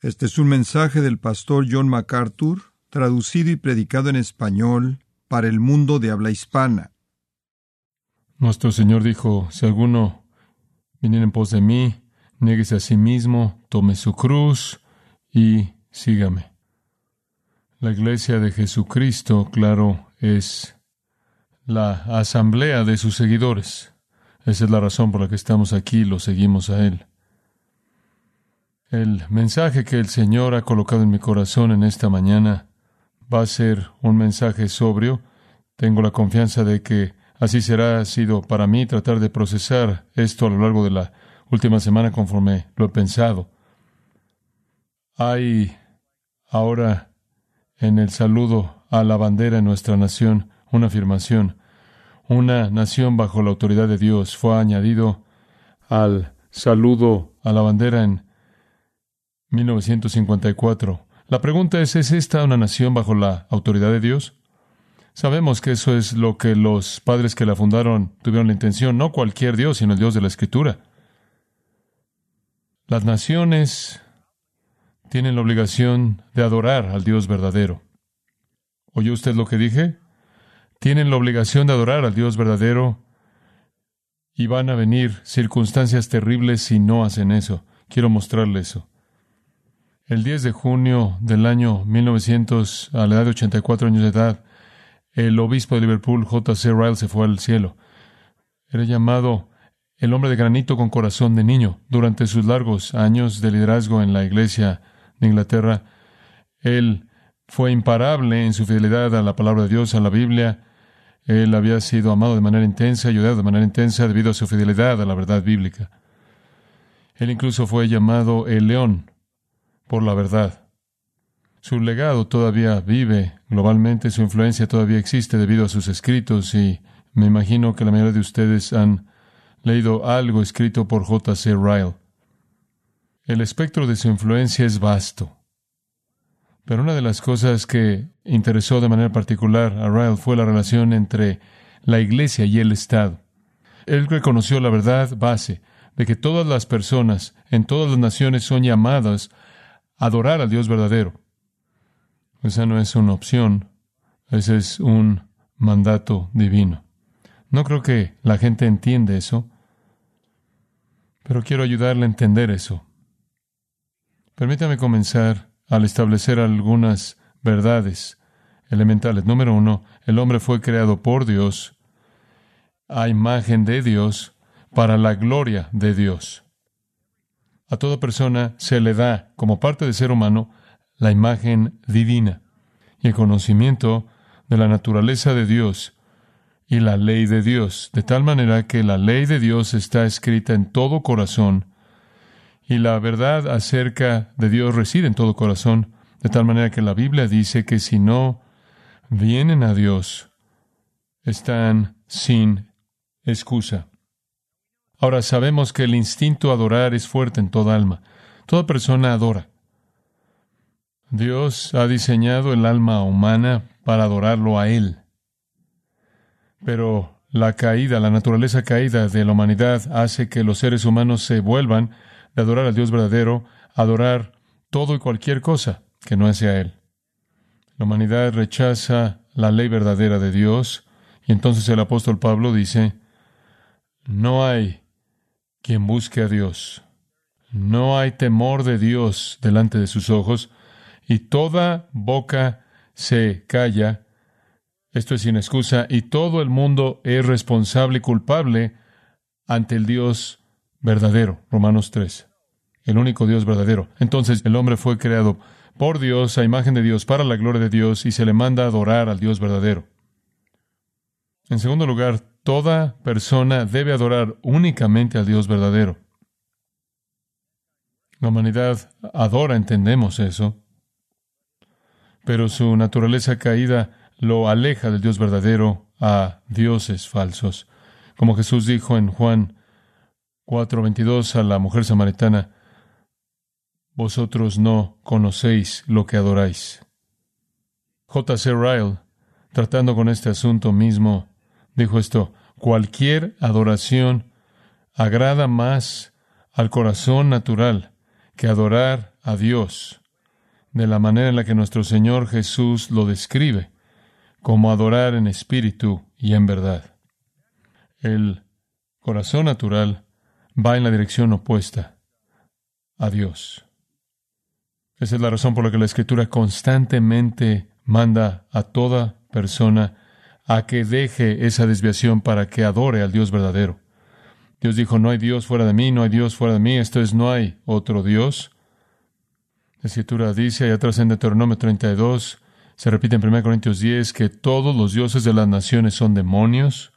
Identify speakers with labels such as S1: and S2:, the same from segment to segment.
S1: Este es un mensaje del pastor John MacArthur, traducido y predicado en español para el mundo de habla hispana.
S2: Nuestro Señor dijo, si alguno viniera en pos de mí, niéguese a sí mismo, tome su cruz y sígame. La iglesia de Jesucristo, claro, es la asamblea de sus seguidores. Esa es la razón por la que estamos aquí y lo seguimos a Él. El mensaje que el Señor ha colocado en mi corazón en esta mañana va a ser un mensaje sobrio. Tengo la confianza de que así ha sido para mí tratar de procesar esto a lo largo de la última semana conforme lo he pensado. Hay ahora en el saludo a la bandera en nuestra nación una afirmación. Una nación bajo la autoridad de Dios fue añadido al saludo a la bandera en 1954. La pregunta ¿es esta una nación bajo la autoridad de Dios? Sabemos que eso es lo que los padres que la fundaron tuvieron la intención, no cualquier Dios, sino el Dios de la Escritura. Las naciones tienen la obligación de adorar al Dios verdadero. ¿Oyó usted lo que dije? Tienen la obligación de adorar al Dios verdadero y van a venir circunstancias terribles si no hacen eso. Quiero mostrarle eso. El 10 de junio del año 1900, a la edad de 84 años de edad, el obispo de Liverpool, J.C. Ryle, se fue al cielo. Era llamado el hombre de granito con corazón de niño. Durante sus largos años de liderazgo en la iglesia de Inglaterra, él fue imparable en su fidelidad a la palabra de Dios, a la Biblia. Él había sido amado de manera intensa y odiado de manera intensa debido a su fidelidad a la verdad bíblica. Él incluso fue llamado el león por la verdad. Su legado todavía vive globalmente, su influencia todavía existe debido a sus escritos y me imagino que la mayoría de ustedes han leído algo escrito por J.C. Ryle. El espectro de su influencia es vasto. Pero una de las cosas que interesó de manera particular a Ryle fue la relación entre la iglesia y el Estado. Él reconoció la verdad base de que todas las personas en todas las naciones son llamadas a adorar al Dios verdadero. Esa no es una opción, ese es un mandato divino. No creo que la gente entiende eso, pero quiero ayudarle a entender eso. Permítame comenzar al establecer algunas verdades elementales. Número 1, el hombre fue creado por Dios, a imagen de Dios, para la gloria de Dios. A toda persona se le da, como parte del ser humano, la imagen divina y el conocimiento de la naturaleza de Dios y la ley de Dios, de tal manera que la ley de Dios está escrita en todo corazón y la verdad acerca de Dios reside en todo corazón, de tal manera que la Biblia dice que si no vienen a Dios, están sin excusa. Ahora sabemos que el instinto a adorar es fuerte en toda alma. Toda persona adora. Dios ha diseñado el alma humana para adorarlo a Él. Pero la caída, la naturaleza caída de la humanidad hace que los seres humanos se vuelvan de adorar al Dios verdadero, a adorar todo y cualquier cosa que no sea Él. La humanidad rechaza la ley verdadera de Dios y entonces el apóstol Pablo dice, no hay quien busque a Dios. No hay temor de Dios delante de sus ojos y toda boca se calla. Esto es sin excusa y todo el mundo es responsable y culpable ante el Dios verdadero. Romanos 3. El único Dios verdadero. Entonces el hombre fue creado por Dios, a imagen de Dios, para la gloria de Dios y se le manda a adorar al Dios verdadero. En segundo lugar, toda persona debe adorar únicamente al Dios verdadero. La humanidad adora, entendemos eso, pero su naturaleza caída lo aleja del Dios verdadero a dioses falsos. Como Jesús dijo en Juan 4:22 a la mujer samaritana, vosotros no conocéis lo que adoráis. J.C. Ryle, tratando con este asunto mismo, dijo esto, cualquier adoración agrada más al corazón natural que adorar a Dios de la manera en la que nuestro Señor Jesús lo describe, como adorar en espíritu y en verdad. El corazón natural va en la dirección opuesta a Dios. Esa es la razón por la que la Escritura constantemente manda a toda persona a que deje esa desviación para que adore al Dios verdadero. Dios dijo, no hay Dios fuera de mí, no hay Dios fuera de mí, esto es, no hay otro Dios. La Escritura dice, allá atrás en Deuteronomio 32, se repite en 1 Corintios 10, que todos los dioses de las naciones son demonios,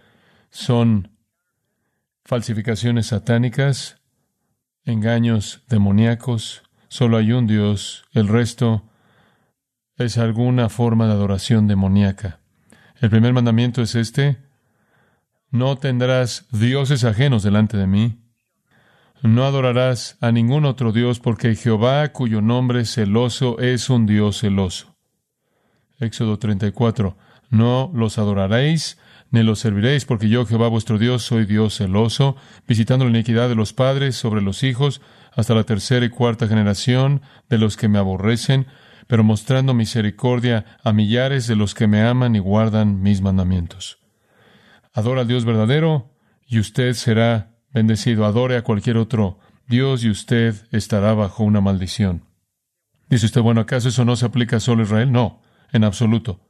S2: son falsificaciones satánicas, engaños demoníacos. Solo hay un Dios, el resto es alguna forma de adoración demoníaca. El primer mandamiento es este: no tendrás dioses ajenos delante de mí. No adorarás a ningún otro Dios, porque Jehová, cuyo nombre es celoso, es un Dios celoso. Éxodo 34. No los adoraréis, ni los serviréis, porque yo, Jehová vuestro Dios, soy Dios celoso, visitando la iniquidad de los padres sobre los hijos, hasta la tercera y cuarta generación de los que me aborrecen, pero mostrando misericordia a millares de los que me aman y guardan mis mandamientos. Adora al Dios verdadero, y usted será bendecido. Adore a cualquier otro Dios, y usted estará bajo una maldición. Dice usted, bueno, ¿acaso eso no se aplica solo a Israel? No, en absoluto.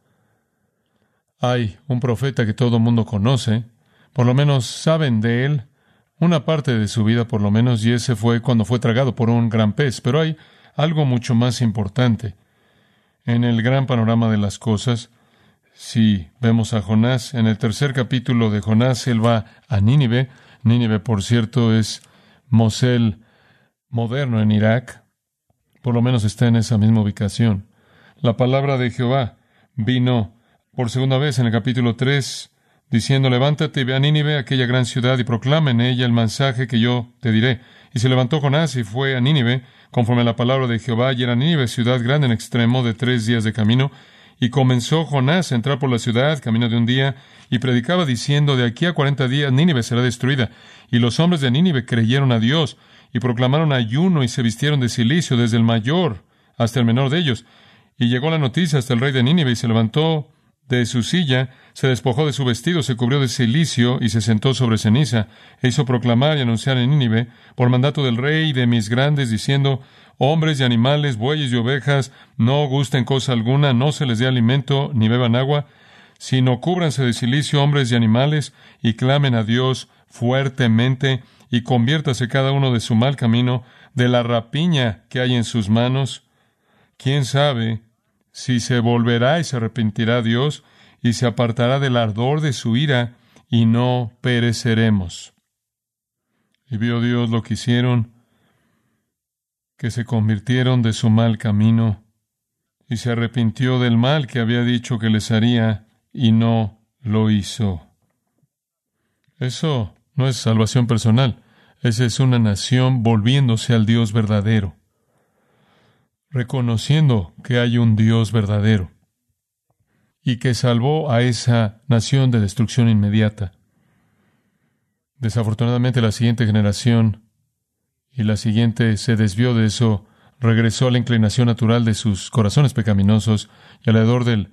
S2: Hay un profeta que todo el mundo conoce, por lo menos saben de él, una parte de su vida por lo menos, y ese fue cuando fue tragado por un gran pez. Pero hay algo mucho más importante. En el gran panorama de las cosas, si vemos a Jonás, en el tercer capítulo de Jonás, él va a Nínive. Nínive, por cierto, es Mosul moderno en Irak. Por lo menos está en esa misma ubicación. La palabra de Jehová vino por segunda vez en el capítulo 3, diciendo, levántate y ve a Nínive, aquella gran ciudad, y proclama en ella el mensaje que yo te diré. Y se levantó Jonás y fue a Nínive, conforme a la palabra de Jehová, y era Nínive ciudad grande en extremo de 3 días de camino. Y comenzó Jonás a entrar por la ciudad, camino de un día, y predicaba diciendo, de aquí a 40 días Nínive será destruida. Y los hombres de Nínive creyeron a Dios, y proclamaron ayuno, y se vistieron de cilicio, desde el mayor hasta el menor de ellos. Y llegó la noticia hasta el rey de Nínive, y se levantó de su silla, se despojó de su vestido, se cubrió de cilicio, y se sentó sobre ceniza, e hizo proclamar y anunciar en Nínive, por mandato del rey y de mis grandes, diciendo, hombres y animales, bueyes y ovejas, no gusten cosa alguna, no se les dé alimento, ni beban agua, sino cúbranse de cilicio hombres y animales, y clamen a Dios fuertemente, y conviértase cada uno de su mal camino, de la rapiña que hay en sus manos. ¿Quién sabe si se volverá y se arrepentirá Dios, y se apartará del ardor de su ira, y no pereceremos? Y vio Dios lo que hicieron, que se convirtieron de su mal camino, y se arrepintió del mal que había dicho que les haría, y no lo hizo. Eso no es salvación personal. Esa es una nación volviéndose al Dios verdadero, reconociendo que hay un Dios verdadero, y que salvó a esa nación de destrucción inmediata. Desafortunadamente, la siguiente generación y la siguiente se desvió de eso, regresó a la inclinación natural de sus corazones pecaminosos, y alrededor del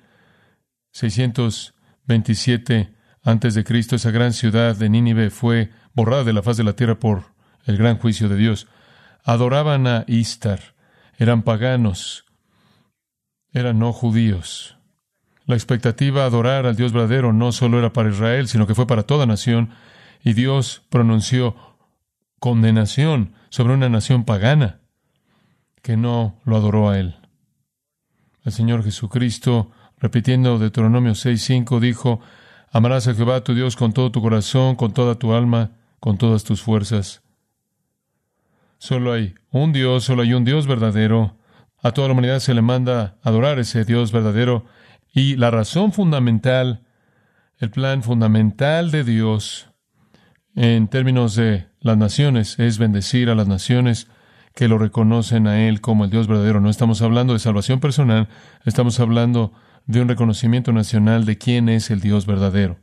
S2: 627 antes de Cristo, esa gran ciudad de Nínive fue borrada de la faz de la tierra por el gran juicio de Dios. Adoraban a Istar, eran paganos, eran no judíos. La expectativa de adorar al Dios verdadero no solo era para Israel, sino que fue para toda nación, y Dios pronunció condenación sobre una nación pagana que no lo adoró a Él. El Señor Jesucristo, repitiendo Deuteronomio 6:5, dijo, amarás a Jehová tu Dios con todo tu corazón, con toda tu alma, con todas tus fuerzas. Solo hay un Dios, solo hay un Dios verdadero. A toda la humanidad se le manda adorar ese Dios verdadero. Y la razón fundamental, el plan fundamental de Dios en términos de las naciones es bendecir a las naciones que lo reconocen a Él como el Dios verdadero. No estamos hablando de salvación personal, estamos hablando de un reconocimiento nacional de quién es el Dios verdadero.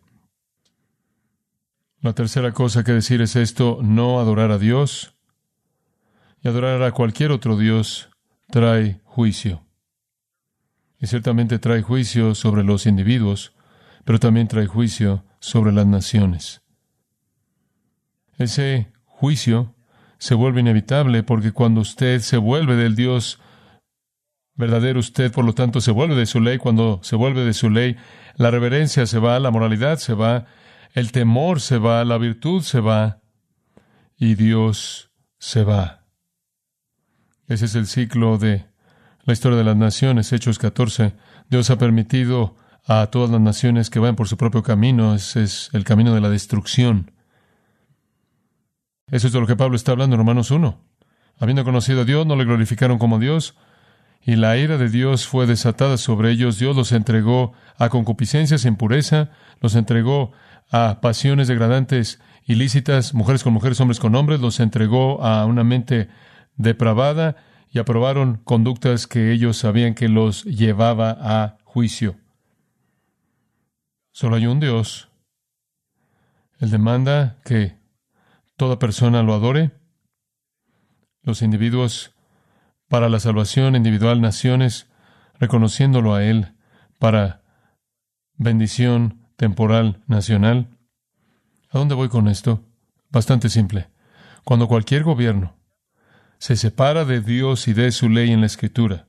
S2: La tercera cosa que decir es esto: no adorar a Dios Y adorar a cualquier otro Dios trae juicio. Y ciertamente trae juicio sobre los individuos, pero también trae juicio sobre las naciones. Ese juicio se vuelve inevitable porque cuando usted se vuelve del Dios verdadero, usted por lo tanto se vuelve de su ley. Cuando se vuelve de su ley, la reverencia se va, la moralidad se va, el temor se va, la virtud se va y Dios se va. Ese es el ciclo de la historia de las naciones. Hechos 14. Dios ha permitido a todas las naciones que vayan por su propio camino. Ese es el camino de la destrucción. Eso es de lo que Pablo está hablando en Romanos 1. Habiendo conocido a Dios, no le glorificaron como Dios, y la ira de Dios fue desatada sobre ellos. Dios los entregó a concupiscencias e impureza, los entregó a pasiones degradantes ilícitas, mujeres con mujeres, hombres con hombres, los entregó a una mente depravada y aprobaron conductas que ellos sabían que los llevaba a juicio. Solo hay un Dios. Él demanda que toda persona lo adore. Los individuos para la salvación individual, naciones, reconociéndolo a Él para bendición temporal nacional. ¿A dónde voy con esto? Bastante simple. Cuando cualquier gobierno se separa de Dios y de su ley en la Escritura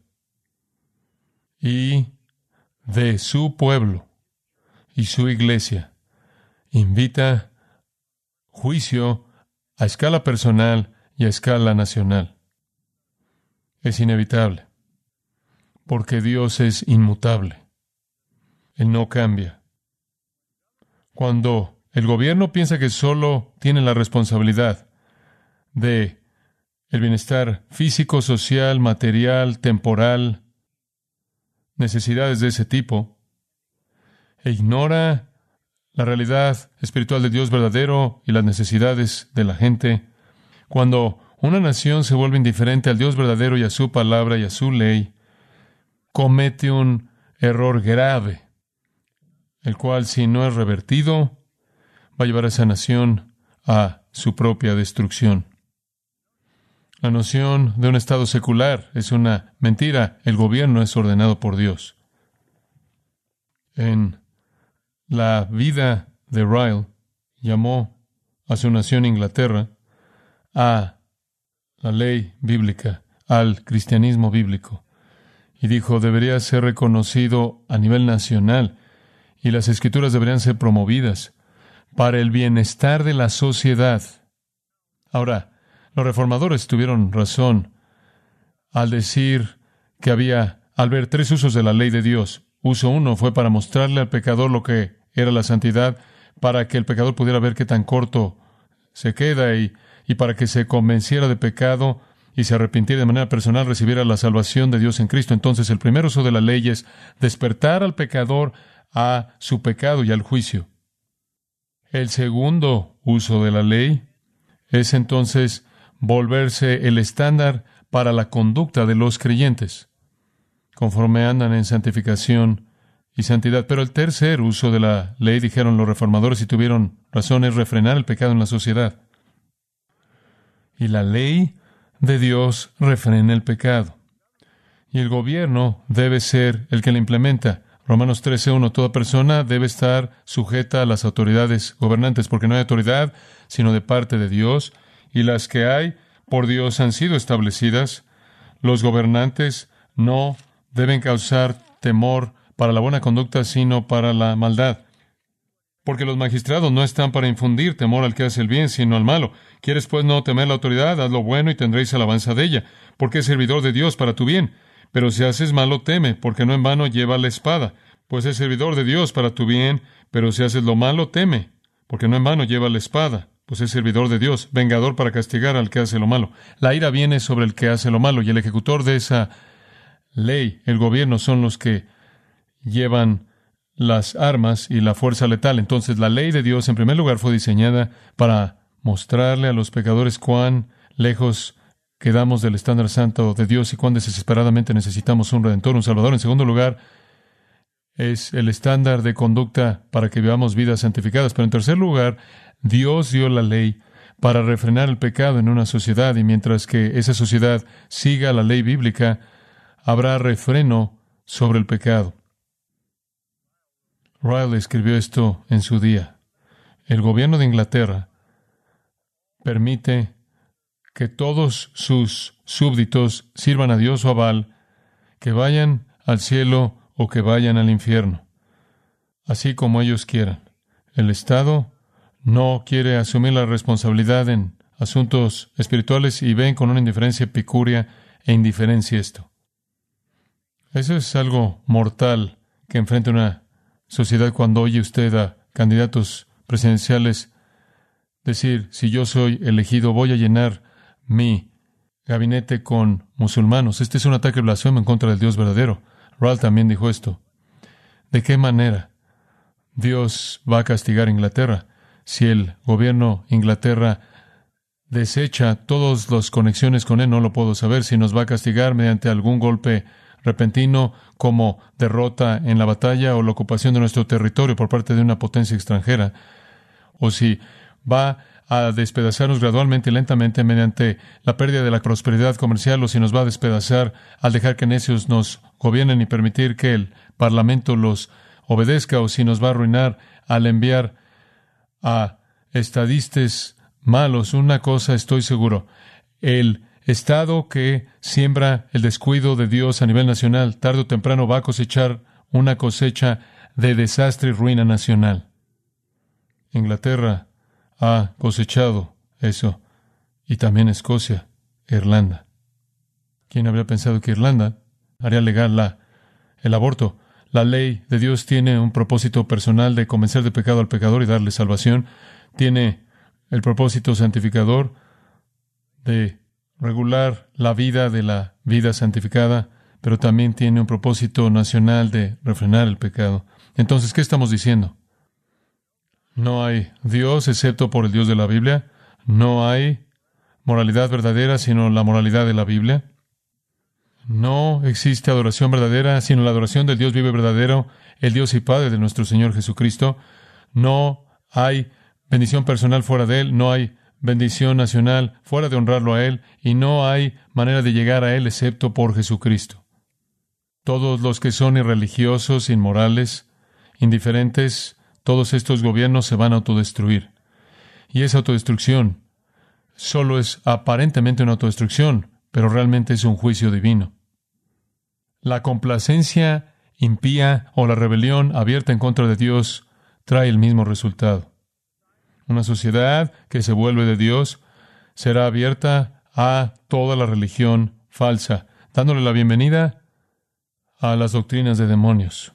S2: y de su pueblo y su iglesia, invita juicio a escala personal y a escala nacional. Es inevitable, porque Dios es inmutable. Él no cambia. Cuando el gobierno piensa que solo tiene la responsabilidad de el bienestar físico, social, material, temporal, necesidades de ese tipo, e ignora la realidad espiritual de Dios verdadero y las necesidades de la gente, cuando una nación se vuelve indiferente al Dios verdadero y a su palabra y a su ley, comete un error grave, el cual, si no es revertido, va a llevar a esa nación a su propia destrucción. La noción de un Estado secular es una mentira. El gobierno es ordenado por Dios. En la vida de Ryle, llamó a su nación Inglaterra a la ley bíblica, al cristianismo bíblico, y dijo, debería ser reconocido a nivel nacional y las escrituras deberían ser promovidas para el bienestar de la sociedad. Ahora, los reformadores tuvieron razón al decir que al ver tres usos de la ley de Dios. Uso uno fue para mostrarle al pecador lo que era la santidad, para que el pecador pudiera ver qué tan corto se queda y para que se convenciera de pecado y se arrepintiera de manera personal, recibiera la salvación de Dios en Cristo. Entonces, el primer uso de la ley es despertar al pecador a su pecado y al juicio. El segundo uso de la ley es entonces volverse el estándar para la conducta de los creyentes, conforme andan en santificación y santidad. Pero el tercer uso de la ley, dijeron los reformadores y tuvieron razón, es refrenar el pecado en la sociedad. Y la ley de Dios refrena el pecado. Y el gobierno debe ser el que la implementa. Romanos 13:1, toda persona debe estar sujeta a las autoridades gobernantes, porque no hay autoridad sino de parte de Dios, y las que hay por Dios han sido establecidas. Los gobernantes no deben causar temor para la buena conducta, sino para la maldad. Porque los magistrados no están para infundir temor al que hace el bien, sino al malo. ¿Quieres pues no temer la autoridad? Haz lo bueno y tendréis alabanza de ella, porque es servidor de Dios para tu bien. Pero si haces malo, teme, porque no en vano lleva la espada. Pues es servidor de Dios para tu bien, pero si haces lo malo, teme, porque no en vano lleva la espada. Pues es servidor de Dios, vengador para castigar al que hace lo malo. La ira viene sobre el que hace lo malo, y el ejecutor de esa ley, el gobierno, son los que llevan las armas y la fuerza letal. Entonces, la ley de Dios, en primer lugar, fue diseñada para mostrarle a los pecadores cuán lejos quedamos del estándar santo de Dios y cuán desesperadamente necesitamos un Redentor, un Salvador. En segundo lugar, es el estándar de conducta para que vivamos vidas santificadas. Pero en tercer lugar, Dios dio la ley para refrenar el pecado en una sociedad, y mientras que esa sociedad siga la ley bíblica, habrá refreno sobre el pecado. Riley escribió esto en su día. El gobierno de Inglaterra permite que todos sus súbditos sirvan a Dios o a Baal, que vayan al cielo o que vayan al infierno, así como ellos quieran. El Estado no quiere asumir la responsabilidad en asuntos espirituales y ven con una indiferencia epicúrea e indiferencia esto. Eso es algo mortal que enfrenta una sociedad cuando oye usted a candidatos presidenciales decir: si yo soy elegido, voy a llenar mi gabinete con musulmanos. Este es un ataque blasfemo en contra del Dios verdadero. Ralph también dijo esto. ¿De qué manera Dios va a castigar a Inglaterra si el gobierno de Inglaterra desecha todas las conexiones con él? No lo puedo saber. Si nos va a castigar mediante algún golpe repentino como derrota en la batalla o la ocupación de nuestro territorio por parte de una potencia extranjera, o si va a despedazarnos gradualmente y lentamente mediante la pérdida de la prosperidad comercial, o si nos va a despedazar al dejar que necios nos gobiernen y permitir que el Parlamento los obedezca, o si nos va a arruinar al enviar a estadistas malos. Una cosa estoy seguro: el Estado que siembra el descuido de Dios a nivel nacional, tarde o temprano va a cosechar una cosecha de desastre y ruina nacional. Inglaterra ha cosechado eso, y también Escocia, Irlanda. ¿Quién habría pensado que Irlanda haría legal el aborto? La ley de Dios tiene un propósito personal de convencer de pecado al pecador y darle salvación. Tiene el propósito santificador de regular la vida de la vida santificada, pero también tiene un propósito nacional de refrenar el pecado. Entonces, ¿qué estamos diciendo? No hay Dios excepto por el Dios de la Biblia. No hay moralidad verdadera sino la moralidad de la Biblia. No existe adoración verdadera sino la adoración del Dios vivo y verdadero, el Dios y Padre de nuestro Señor Jesucristo. No hay bendición personal fuera de Él. No hay bendición nacional fuera de honrarlo a Él. Y no hay manera de llegar a Él excepto por Jesucristo. Todos los que son irreligiosos, inmorales, indiferentes, todos estos gobiernos se van a autodestruir. Y esa autodestrucción solo es aparentemente una autodestrucción, pero realmente es un juicio divino. La complacencia impía o la rebelión abierta en contra de Dios trae el mismo resultado. Una sociedad que se vuelve de Dios será abierta a toda la religión falsa, dándole la bienvenida a las doctrinas de demonios.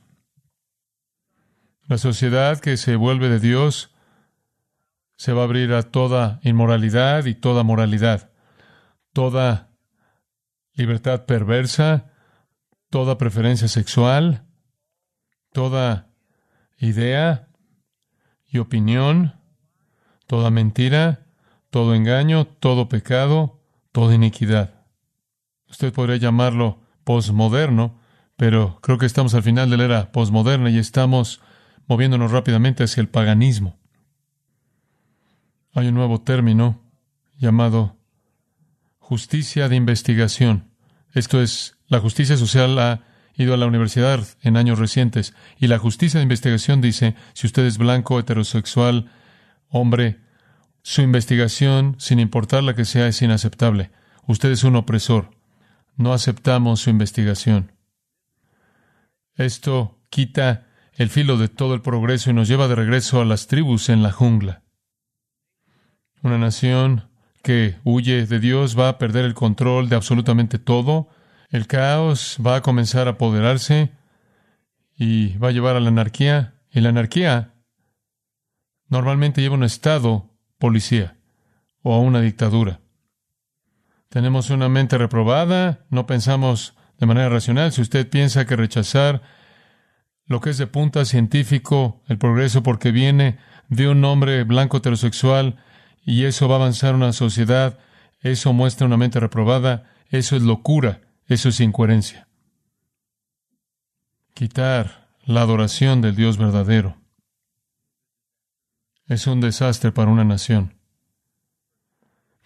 S2: La sociedad que se vuelve de Dios se va a abrir a toda inmoralidad y toda moralidad, toda libertad perversa, toda preferencia sexual, toda idea y opinión, toda mentira, todo engaño, todo pecado, toda iniquidad. Usted podría llamarlo posmoderno, pero creo que estamos al final de la era posmoderna y estamos moviéndonos rápidamente hacia el paganismo. Hay un nuevo término llamado justicia de investigación. Esto es, la justicia social ha ido a la universidad en años recientes, y la justicia de investigación dice: si usted es blanco, heterosexual, hombre, su investigación, sin importar la que sea, es inaceptable. Usted es un opresor. No aceptamos su investigación. Esto quita el filo de todo el progreso y nos lleva de regreso a las tribus en la jungla. Una nación que huye de Dios va a perder el control de absolutamente todo. El caos va a comenzar a apoderarse y va a llevar a la anarquía. Y la anarquía normalmente lleva a un estado policía o a una dictadura. Tenemos una mente reprobada, no pensamos de manera racional. Si usted piensa que rechazar lo que es de punta científico, el progreso porque viene de un hombre blanco heterosexual, y eso va a avanzar una sociedad, eso muestra una mente reprobada, eso es locura, eso es incoherencia. Quitar la adoración del Dios verdadero es un desastre para una nación.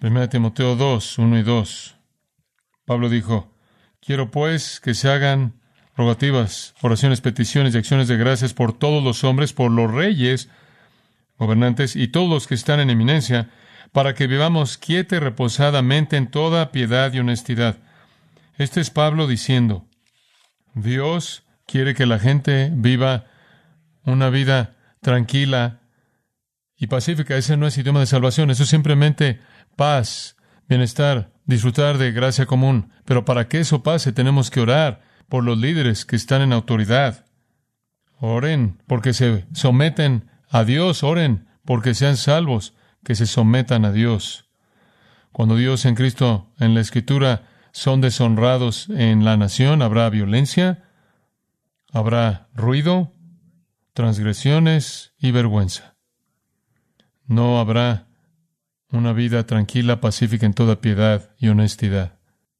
S2: 1 Timoteo 2, 1 y 2. Pablo dijo, quiero pues que se hagan rogativas, oraciones, peticiones y acciones de gracias por todos los hombres, por los reyes, gobernantes y todos los que están en eminencia, para que vivamos quieta y reposadamente en toda piedad y honestidad. Este es Pablo diciendo, Dios quiere que la gente viva una vida tranquila y pacífica. Ese no es idioma de salvación, eso es simplemente paz, bienestar, disfrutar de gracia común. Pero para que eso pase, tenemos que orar por los líderes que están en autoridad. Oren porque se someten a Dios, oren porque sean salvos, que se sometan a Dios. Cuando Dios en Cristo, en la Escritura, son deshonrados en la nación, habrá violencia, habrá ruido, transgresiones y vergüenza. No habrá una vida tranquila, pacífica en toda piedad y honestidad.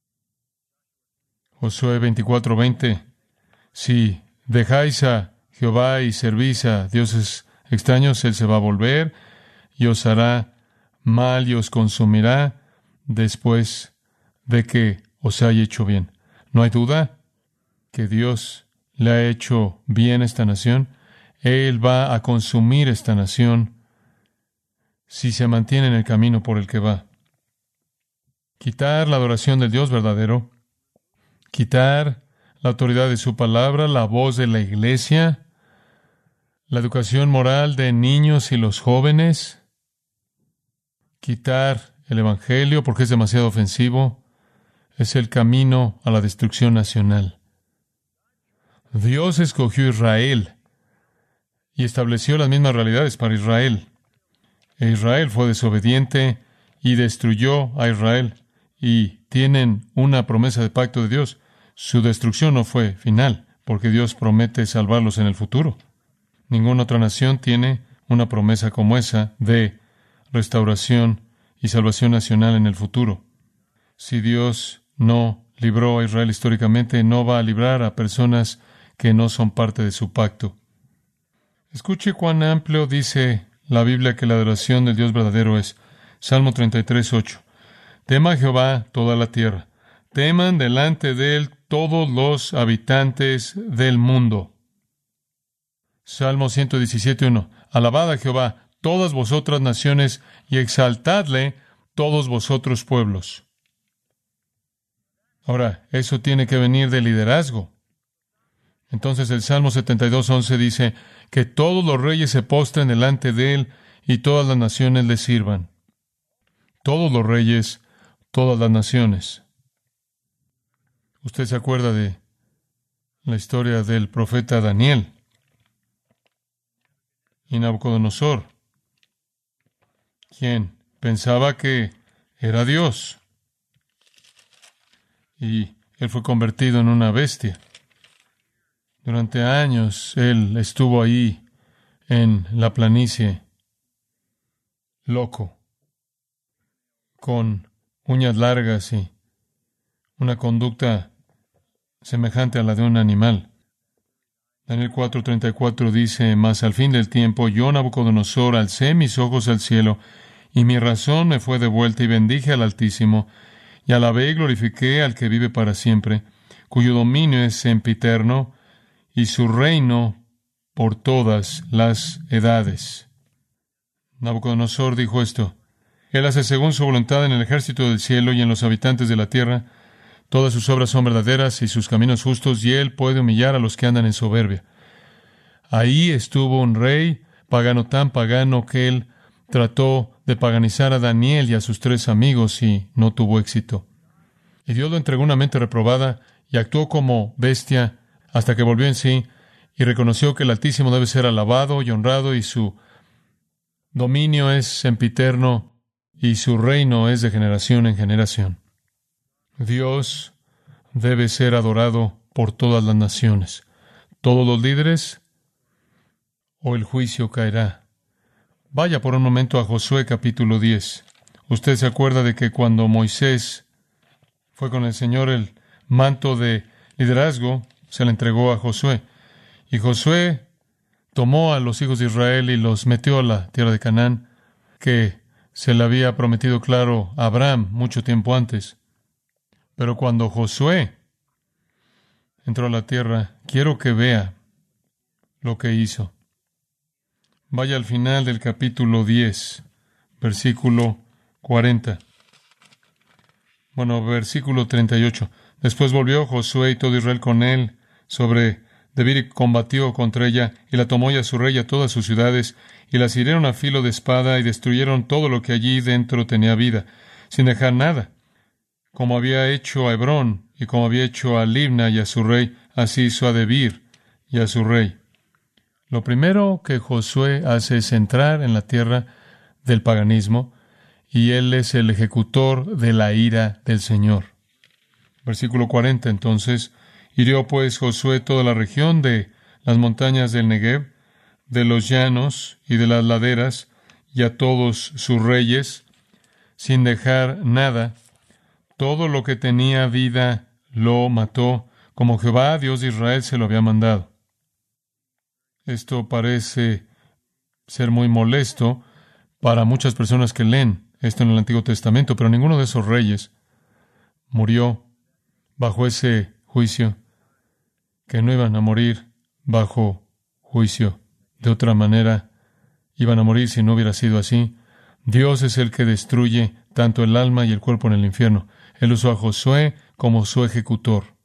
S2: Josué 24:20. Si dejáis a Jehová y servís a dioses extraños, Él se va a volver y os hará mal y os consumirá después de que os haya hecho bien. No hay duda que Dios le ha hecho bien a esta nación. Él va a consumir esta nación si se mantiene en el camino por el que va. Quitar la adoración del Dios verdadero, quitar la autoridad de su palabra, la voz de la iglesia, la educación moral de niños y los jóvenes, quitar el evangelio porque es demasiado ofensivo, es el camino a la destrucción nacional. Dios escogió a Israel y estableció las mismas realidades para Israel. E Israel fue desobediente y destruyó a Israel. Y tienen una promesa de pacto de Dios. Su destrucción no fue final, porque Dios promete salvarlos en el futuro. Ninguna otra nación tiene una promesa como esa de restauración y salvación nacional en el futuro. Si Dios no libró a Israel históricamente, no va a librar a personas que no son parte de su pacto. Escuche cuán amplio dice la Biblia que la adoración del Dios verdadero es. Salmo 33:8. Tema a Jehová toda la tierra. Teman delante de Él todos los habitantes del mundo. Salmo 117:1. Alabad a Jehová todas vosotras naciones y exaltadle todos vosotros pueblos. Ahora, eso tiene que venir de liderazgo. Entonces el Salmo 72:11 dice que todos los reyes se postren delante de Él y todas las naciones le sirvan. Todos los reyes, todas las naciones. Usted se acuerda de la historia del profeta Daniel y Nabucodonosor, quien pensaba que era Dios. Y él fue convertido en una bestia. Durante años él estuvo ahí en la planicie, loco, con uñas largas y una conducta semejante a la de un animal. Daniel 4:34 dice, mas al fin del tiempo yo, Nabucodonosor, alcé mis ojos al cielo, y mi razón me fue devuelta, y bendije al Altísimo, y alabé y glorifiqué al que vive para siempre, cuyo dominio es sempiterno, y su reino por todas las edades. Nabucodonosor dijo esto, Él hace según su voluntad en el ejército del cielo y en los habitantes de la tierra. Todas sus obras son verdaderas y sus caminos justos, y Él puede humillar a los que andan en soberbia. Ahí estuvo un rey pagano tan pagano que él trató de paganizar a Daniel y a sus 3 amigos y no tuvo éxito. Y Dios lo entregó una mente reprobada y actuó como bestia hasta que volvió en sí y reconoció que el Altísimo debe ser alabado y honrado y su dominio es sempiterno y su reino es de generación en generación. Dios debe ser adorado por todas las naciones. Todos los líderes o el juicio caerá. Vaya por un momento a Josué capítulo 10. Usted se acuerda de que cuando Moisés fue con el Señor, el manto de liderazgo se le entregó a Josué. Y Josué tomó a los hijos de Israel y los metió a la tierra de Canaán, que se le había prometido claro a Abraham mucho tiempo antes. Pero cuando Josué entró a la tierra, quiero que vea lo que hizo. Vaya al final del capítulo 10, versículo 40. Versículo 38. Después volvió Josué y todo Israel con él sobre Debir y combatió contra ella, y la tomó y a su rey y a todas sus ciudades, y las hirieron a filo de espada, y destruyeron todo lo que allí dentro tenía vida, sin dejar nada. Como había hecho a Hebrón, y como había hecho a Libna y a su rey, así hizo a Debir y a su rey. Lo primero que Josué hace es entrar en la tierra del paganismo, y él es el ejecutor de la ira del Señor. Versículo 40, entonces, hirió pues Josué toda la región de las montañas del Negev, de los llanos y de las laderas, y a todos sus reyes, sin dejar nada. Todo lo que tenía vida lo mató, como Jehová, Dios de Israel, se lo había mandado. Esto parece ser muy molesto para muchas personas que leen esto en el Antiguo Testamento, pero ninguno de esos reyes murió bajo ese juicio, que no iban a morir bajo juicio. De otra manera, iban a morir si no hubiera sido así. Dios es el que destruye tanto el alma y el cuerpo en el infierno. Él usó a Josué como su ejecutor.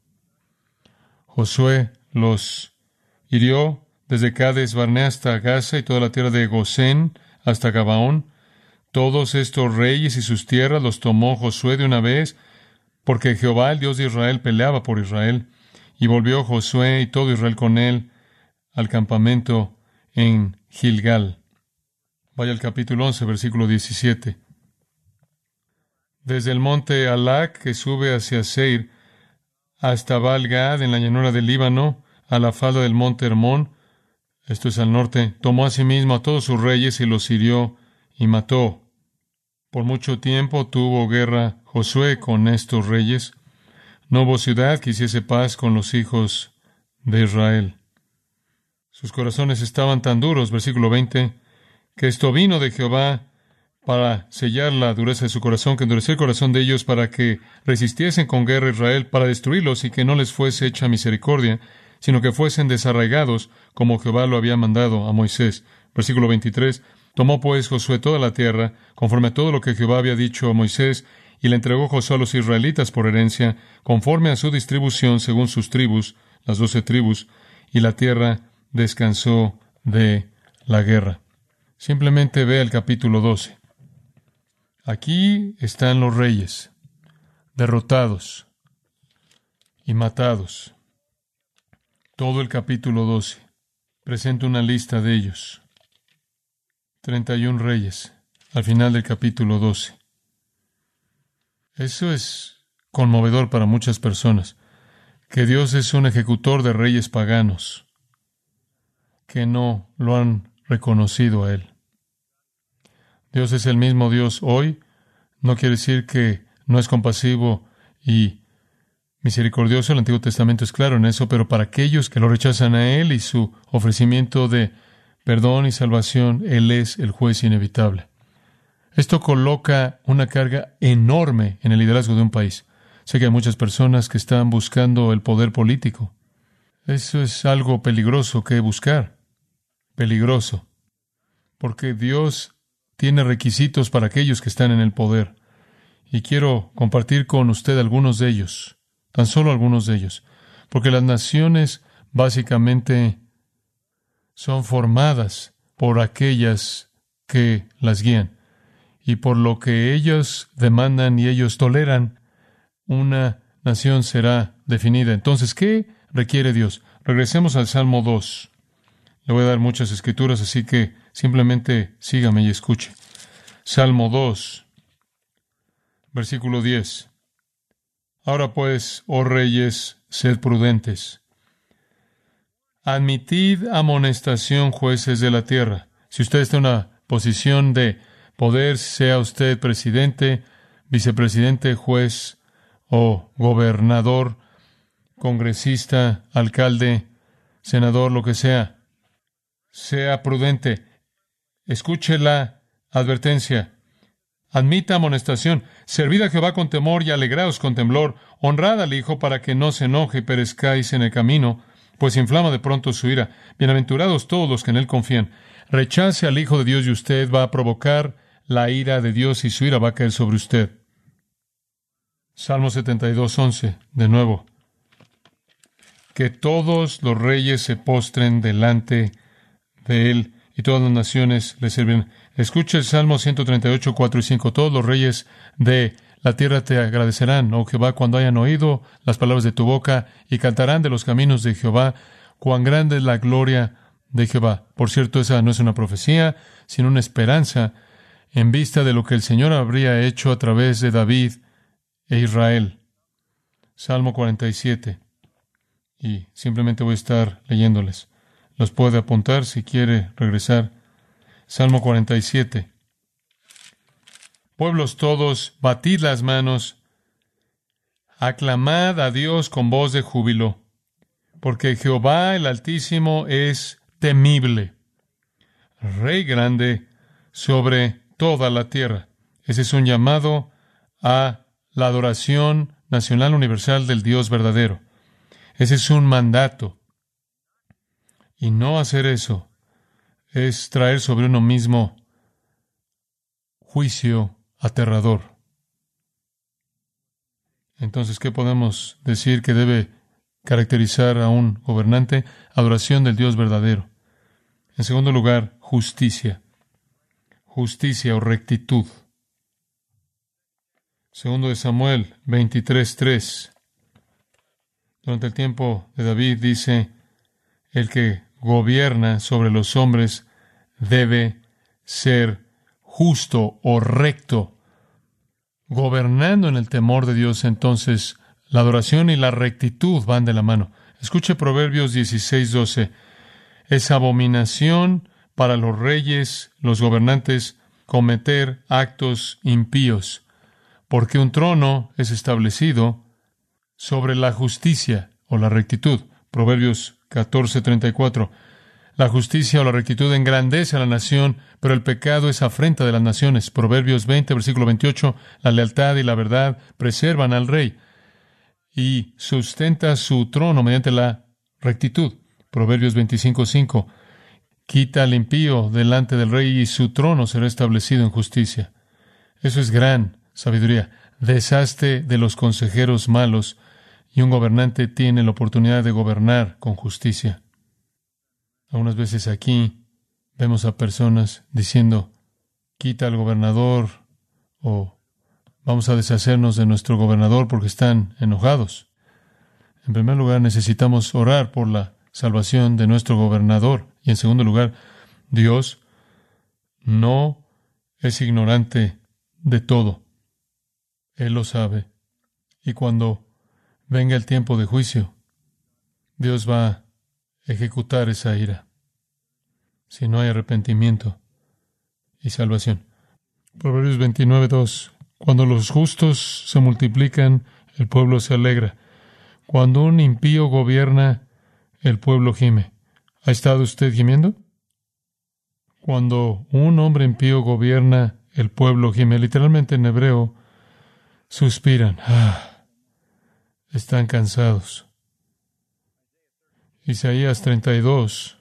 S2: Josué los hirió desde Cades Barnea hasta Gaza y toda la tierra de Gosén hasta Gabaón. Todos estos reyes y sus tierras los tomó Josué de una vez, porque Jehová, el Dios de Israel, peleaba por Israel. Y volvió Josué y todo Israel con él al campamento en Gilgal. Vaya al capítulo 11, versículo 17. Desde el monte Alac, que sube hacia Seir, hasta Baal-Gad, en la llanura del Líbano, a la falda del monte Hermón, esto es al norte, tomó asimismo a todos sus reyes y los hirió y mató. Por mucho tiempo tuvo guerra Josué con estos reyes. No hubo ciudad que hiciese paz con los hijos de Israel. Sus corazones estaban tan duros, versículo 20, que esto vino de Jehová para sellar la dureza de su corazón, que endureció el corazón de ellos para que resistiesen con guerra a Israel, para destruirlos y que no les fuese hecha misericordia, sino que fuesen desarraigados, como Jehová lo había mandado a Moisés. Versículo 23, tomó pues Josué toda la tierra, conforme a todo lo que Jehová había dicho a Moisés, y le entregó Josué a los israelitas por herencia, conforme a su distribución según sus tribus, las 12 tribus, y la tierra descansó de la guerra. Simplemente ve el capítulo 12. Aquí están los reyes, derrotados y matados. Todo el capítulo 12 presenta una lista de ellos. 31 reyes al final del capítulo 12. Eso es conmovedor para muchas personas, que Dios es un ejecutor de reyes paganos, que no lo han reconocido a Él. Dios es el mismo Dios hoy. No quiere decir que no es compasivo y misericordioso. El Antiguo Testamento es claro en eso, pero para aquellos que lo rechazan a Él y su ofrecimiento de perdón y salvación, Él es el juez inevitable. Esto coloca una carga enorme en el liderazgo de un país. Sé que hay muchas personas que están buscando el poder político. Eso es algo peligroso que buscar. Peligroso. Porque Dios tiene requisitos para aquellos que están en el poder. Y quiero compartir con usted algunos de ellos. Tan solo algunos de ellos. Porque las naciones básicamente son formadas por aquellas que las guían. Y por lo que ellos demandan y ellos toleran, una nación será definida. Entonces, ¿qué requiere Dios? Regresemos al Salmo 2. Le voy a dar muchas escrituras, así que simplemente sígame y escuche. Salmo 2, versículo 10. Ahora pues, oh reyes, sed prudentes. Admitid amonestación, jueces de la tierra. Si usted está en una posición de poder, sea usted presidente, vicepresidente, juez o gobernador, congresista, alcalde, senador, lo que sea prudente. Escuche la advertencia. Admita amonestación. Servid a Jehová con temor y alegraos con temblor. Honrad al Hijo para que no se enoje y perezcáis en el camino, pues inflama de pronto su ira. Bienaventurados todos los que en él confían. Rechace al Hijo de Dios y usted va a provocar la ira de Dios y su ira va a caer sobre usted. Salmo 72:11, de nuevo. Que todos los reyes se postren delante de él y todas las naciones le sirven. Escucha el Salmo 138:4 y 5. Todos los reyes de la tierra te agradecerán, oh Jehová, cuando hayan oído las palabras de tu boca y cantarán de los caminos de Jehová. Cuán grande es la gloria de Jehová. Por cierto, esa no es una profecía, sino una esperanza en vista de lo que el Señor habría hecho a través de David e Israel. Salmo 47. Y simplemente voy a estar leyéndoles. Los puede apuntar si quiere regresar. Salmo 47. Pueblos todos, batid las manos, aclamad a Dios con voz de júbilo, porque Jehová el Altísimo es temible, Rey grande sobre toda la tierra. Ese es un llamado a la adoración nacional universal del Dios verdadero. Ese es un mandato. Y no hacer eso es traer sobre uno mismo juicio aterrador. Entonces, ¿qué podemos decir que debe caracterizar a un gobernante? Adoración del Dios verdadero. En segundo lugar, justicia. Justicia o rectitud. Segundo de Samuel 23:3. Durante el tiempo de David dice, el que gobierna sobre los hombres debe ser justo o recto. Gobernando en el temor de Dios, entonces, la adoración y la rectitud van de la mano. Escuche Proverbios 16:12. Es abominación para los reyes, los gobernantes, cometer actos impíos, porque un trono es establecido sobre la justicia o la rectitud. Proverbios 14:34. La justicia o la rectitud engrandece a la nación, pero el pecado es afrenta de las naciones. Proverbios 20, versículo 28. La lealtad y la verdad preservan al rey y sustenta su trono mediante la rectitud. Proverbios 25:5. Quita al impío delante del rey y su trono será establecido en justicia. Eso es gran sabiduría. Deshazte de los consejeros malos y un gobernante tiene la oportunidad de gobernar con justicia. Algunas veces aquí vemos a personas diciendo, quita al gobernador o vamos a deshacernos de nuestro gobernador porque están enojados. En primer lugar, necesitamos orar por la salvación de nuestro gobernador. Y en segundo lugar, Dios no es ignorante de todo. Él lo sabe. Y cuando venga el tiempo de juicio, Dios va a ejecutar esa ira, si no hay arrepentimiento y salvación. Proverbios 29:2. Cuando los justos se multiplican, el pueblo se alegra. Cuando un impío gobierna, el pueblo gime. ¿Ha estado usted gimiendo? Cuando un hombre impío gobierna, el pueblo gime. Literalmente en hebreo, suspiran. Están cansados. Isaías 32.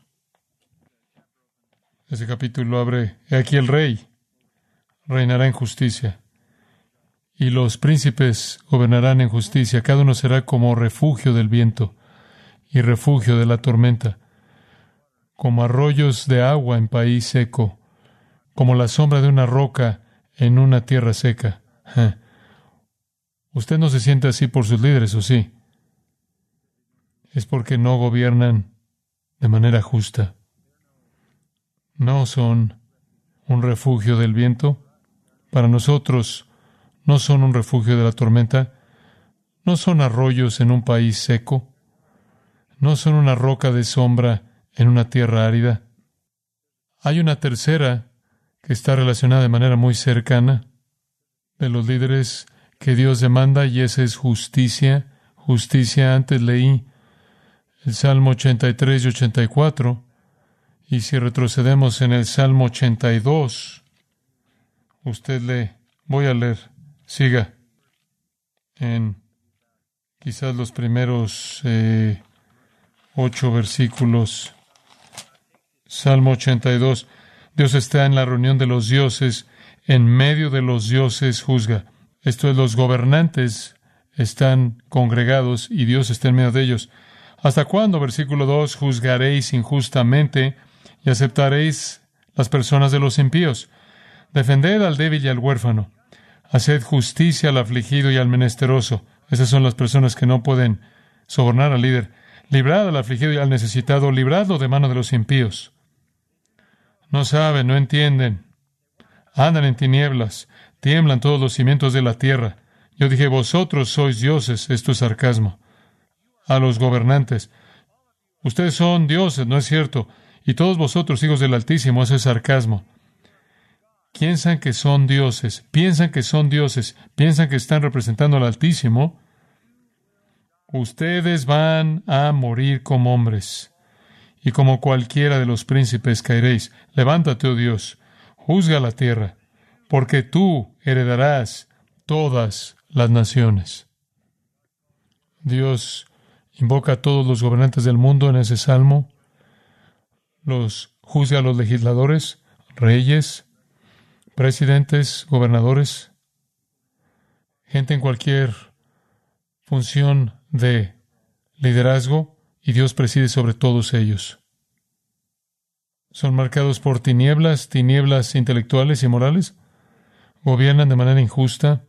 S2: Ese capítulo abre. He aquí el rey reinará en justicia. Y los príncipes gobernarán en justicia. Cada uno será como refugio del viento y refugio de la tormenta. Como arroyos de agua en país seco. Como la sombra de una roca en una tierra seca. Usted no se siente así por sus líderes, ¿o sí? Es porque no gobiernan de manera justa. No son un refugio del viento. Para nosotros, no son un refugio de la tormenta. No son arroyos en un país seco. No son una roca de sombra en una tierra árida. Hay una tercera que está relacionada de manera muy cercana de los líderes que Dios demanda, y esa es justicia. Justicia, antes leí el Salmo 83 y 84, y si retrocedemos en el Salmo 82, usted lee Voy a leer. Siga. En quizás los primeros 8 versículos. Salmo 82. Dios está en la reunión de los dioses. En medio de los dioses juzga. Esto es, los gobernantes están congregados y Dios está en medio de ellos. ¿Hasta cuándo? Versículo 2. Juzgaréis injustamente y aceptaréis las personas de los impíos. Defended al débil y al huérfano. Haced justicia al afligido y al menesteroso. Esas son las personas que no pueden sobornar al líder. Librad al afligido y al necesitado. Libradlo de mano de los impíos. No saben, no entienden. Andan en tinieblas. Tiemblan todos los cimientos de la tierra. Yo dije, vosotros sois dioses. Esto es sarcasmo. A los gobernantes. Ustedes son dioses, ¿no es cierto? Y todos vosotros, hijos del Altísimo, eso es sarcasmo. Piensan que son dioses, piensan que son dioses, piensan que están representando al Altísimo. Ustedes van a morir como hombres, y como cualquiera de los príncipes caeréis. Levántate, oh Dios, juzga la tierra, porque tú heredarás todas las naciones. Dios invoca a todos los gobernantes del mundo en ese salmo. Los juzga a los legisladores, reyes, presidentes, gobernadores, gente en cualquier función de liderazgo, y Dios preside sobre todos ellos. Son marcados por tinieblas intelectuales y morales, gobiernan de manera injusta,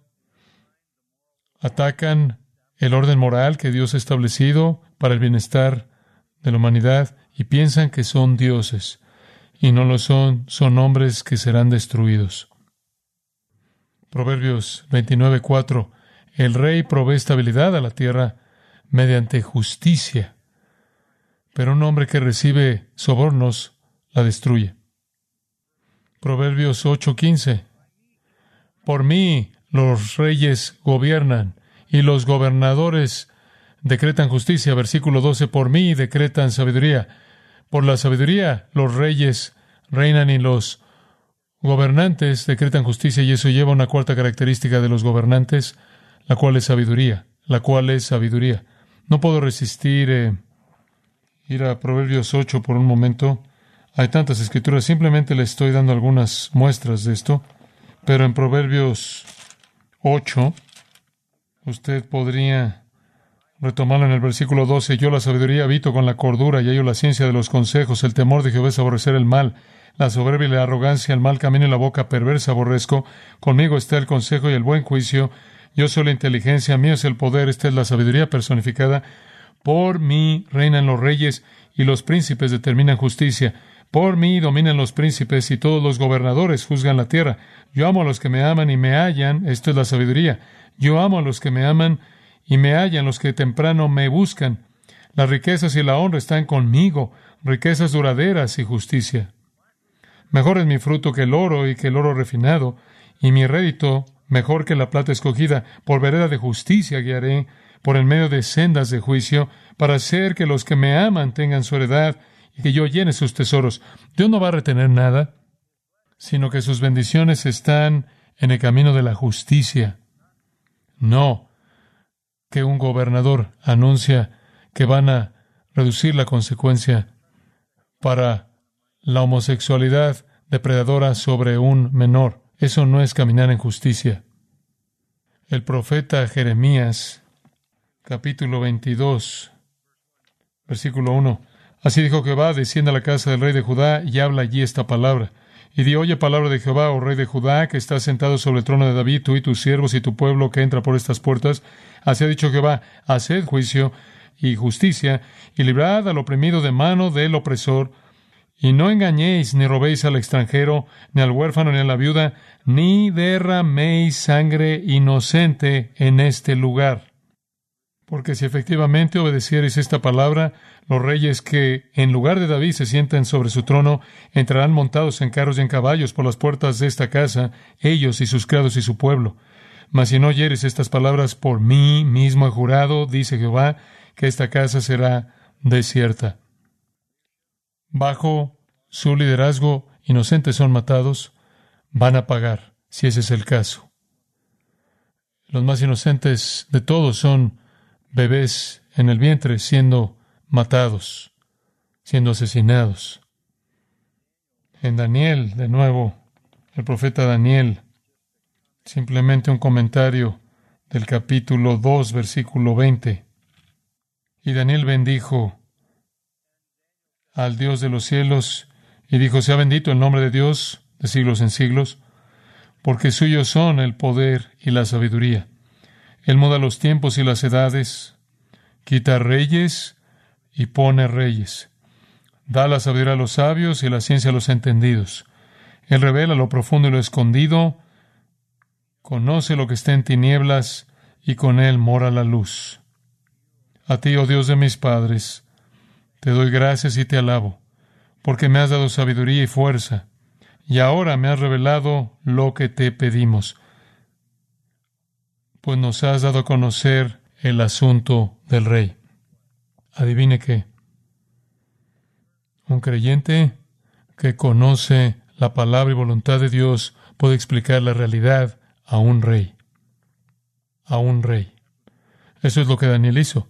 S2: atacan el orden moral que Dios ha establecido para el bienestar de la humanidad y piensan que son dioses. Y no lo son, son hombres que serán destruidos. Proverbios 29:4. El rey provee estabilidad a la tierra mediante justicia, pero un hombre que recibe sobornos la destruye. Proverbios 8:15. Por mí los reyes gobiernan y los gobernadores decretan justicia. Versículo 12. Por mí decretan sabiduría. Por la sabiduría los reyes reinan y los gobernantes decretan justicia, y eso lleva a una cuarta característica de los gobernantes, la cual es sabiduría. No puedo resistir ir a Proverbios 8 por un momento. Hay tantas escrituras, simplemente le estoy dando algunas muestras de esto, pero en Proverbios 8 usted podría retomarlo en el versículo 12. Yo la sabiduría habito con la cordura y hallo la ciencia de los consejos. El temor de Jehová es aborrecer el mal. La soberbia y la arrogancia, el mal camino y la boca perversa aborrezco. Conmigo está el consejo y el buen juicio. Yo soy la inteligencia, mío es el poder. Esta es la sabiduría personificada. Por mí reinan los reyes y los príncipes determinan justicia. Por mí dominan los príncipes y todos los gobernadores juzgan la tierra. Yo amo a los que me aman y me hallan. Esto es la sabiduría. Yo amo a los que me aman y me hallan, los que temprano me buscan. Las riquezas y la honra están conmigo, riquezas duraderas y justicia. Mejor es mi fruto que el oro y que el oro refinado, y mi rédito mejor que la plata escogida. Por vereda de justicia guiaré, por en medio de sendas de juicio, para hacer que los que me aman tengan su heredad y que yo llene sus tesoros. Dios no va a retener nada, sino que sus bendiciones están en el camino de la justicia. No que un gobernador anuncia que van a reducir la consecuencia para la homosexualidad depredadora sobre un menor. Eso no es caminar en justicia. El profeta Jeremías, capítulo 22, versículo 1. Así dijo Jehová, desciende a la casa del rey de Judá y habla allí esta palabra. Y di, oye palabra de Jehová, oh rey de Judá, que estás sentado sobre el trono de David, tú y tus siervos y tu pueblo que entra por estas puertas. Así ha dicho Jehová, haced juicio y justicia, y librad al oprimido de mano del opresor, y no engañéis ni robéis al extranjero, ni al huérfano, ni a la viuda, ni derraméis sangre inocente en este lugar. Porque si efectivamente obedeciereis esta palabra, los reyes que en lugar de David se sienten sobre su trono, entrarán montados en carros y en caballos por las puertas de esta casa, ellos y sus criados y su pueblo. Mas si no oyeres estas palabras, por mí mismo he jurado, dice Jehová, que esta casa será desierta. Bajo su liderazgo, inocentes son matados, van a pagar, si ese es el caso. Los más inocentes de todos son bebés en el vientre siendo matados, siendo asesinados. En Daniel, de nuevo, el profeta Daniel, simplemente un comentario del capítulo 2, versículo 20. Y Daniel bendijo al Dios de los cielos y dijo: sea bendito el nombre de Dios de siglos en siglos, porque suyos son el poder y la sabiduría. Él muda los tiempos y las edades, quita reyes y pone reyes. Da la sabiduría a los sabios y la ciencia a los entendidos. Él revela lo profundo y lo escondido, conoce lo que está en tinieblas, y con él mora la luz. A ti, oh Dios de mis padres, te doy gracias y te alabo, porque me has dado sabiduría y fuerza, y ahora me has revelado lo que te pedimos, pues nos has dado a conocer el asunto del Rey. Adivine qué. Un creyente que conoce la palabra y voluntad de Dios puede explicar la realidad a un rey. A un rey. Eso es lo que Daniel hizo.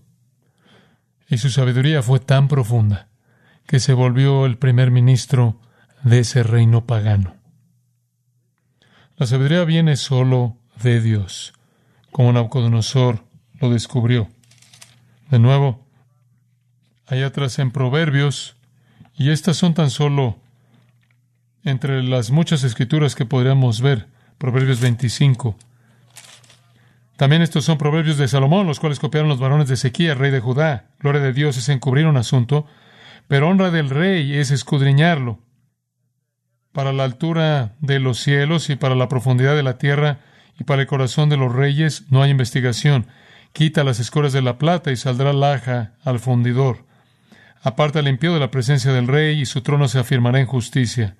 S2: Y su sabiduría fue tan profunda que se volvió el primer ministro de ese reino pagano. La sabiduría viene solo de Dios, como Nabucodonosor lo descubrió. De nuevo, hay otras en Proverbios, y estas son tan solo entre las muchas escrituras que podríamos ver. Proverbios 25. También estos son proverbios de Salomón, los cuales copiaron los varones de Ezequías, rey de Judá. Gloria de Dios es encubrir un asunto, pero honra del rey es escudriñarlo. Para la altura de los cielos y para la profundidad de la tierra y para el corazón de los reyes no hay investigación. Quita las escorias de la plata y saldrá laja al fundidor. Aparta el impío de la presencia del rey y su trono se afirmará en justicia.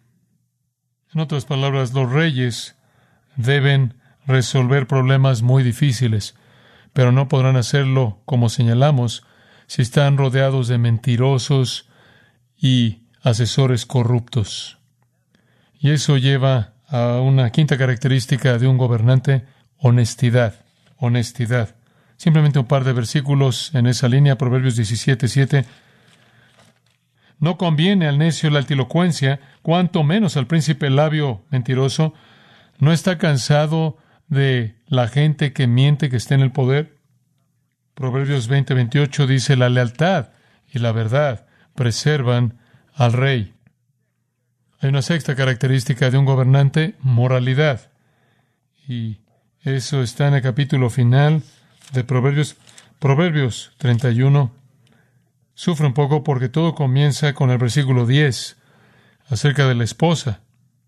S2: En otras palabras, los reyes deben resolver problemas muy difíciles, pero no podrán hacerlo, como señalamos, si están rodeados de mentirosos y asesores corruptos. Y eso lleva a una quinta característica de un gobernante: honestidad. Honestidad. Simplemente un par de versículos en esa línea, Proverbios 17:7. No conviene al necio la altilocuencia, cuanto menos al príncipe el labio mentiroso. ¿No está cansado de la gente que miente, que está en el poder? Proverbios 20:28 dice: la lealtad y la verdad preservan al rey. Hay una sexta característica de un gobernante: moralidad. Y eso está en el capítulo final de Proverbios. Proverbios 31 sufre un poco porque todo comienza con el versículo 10 acerca de la esposa.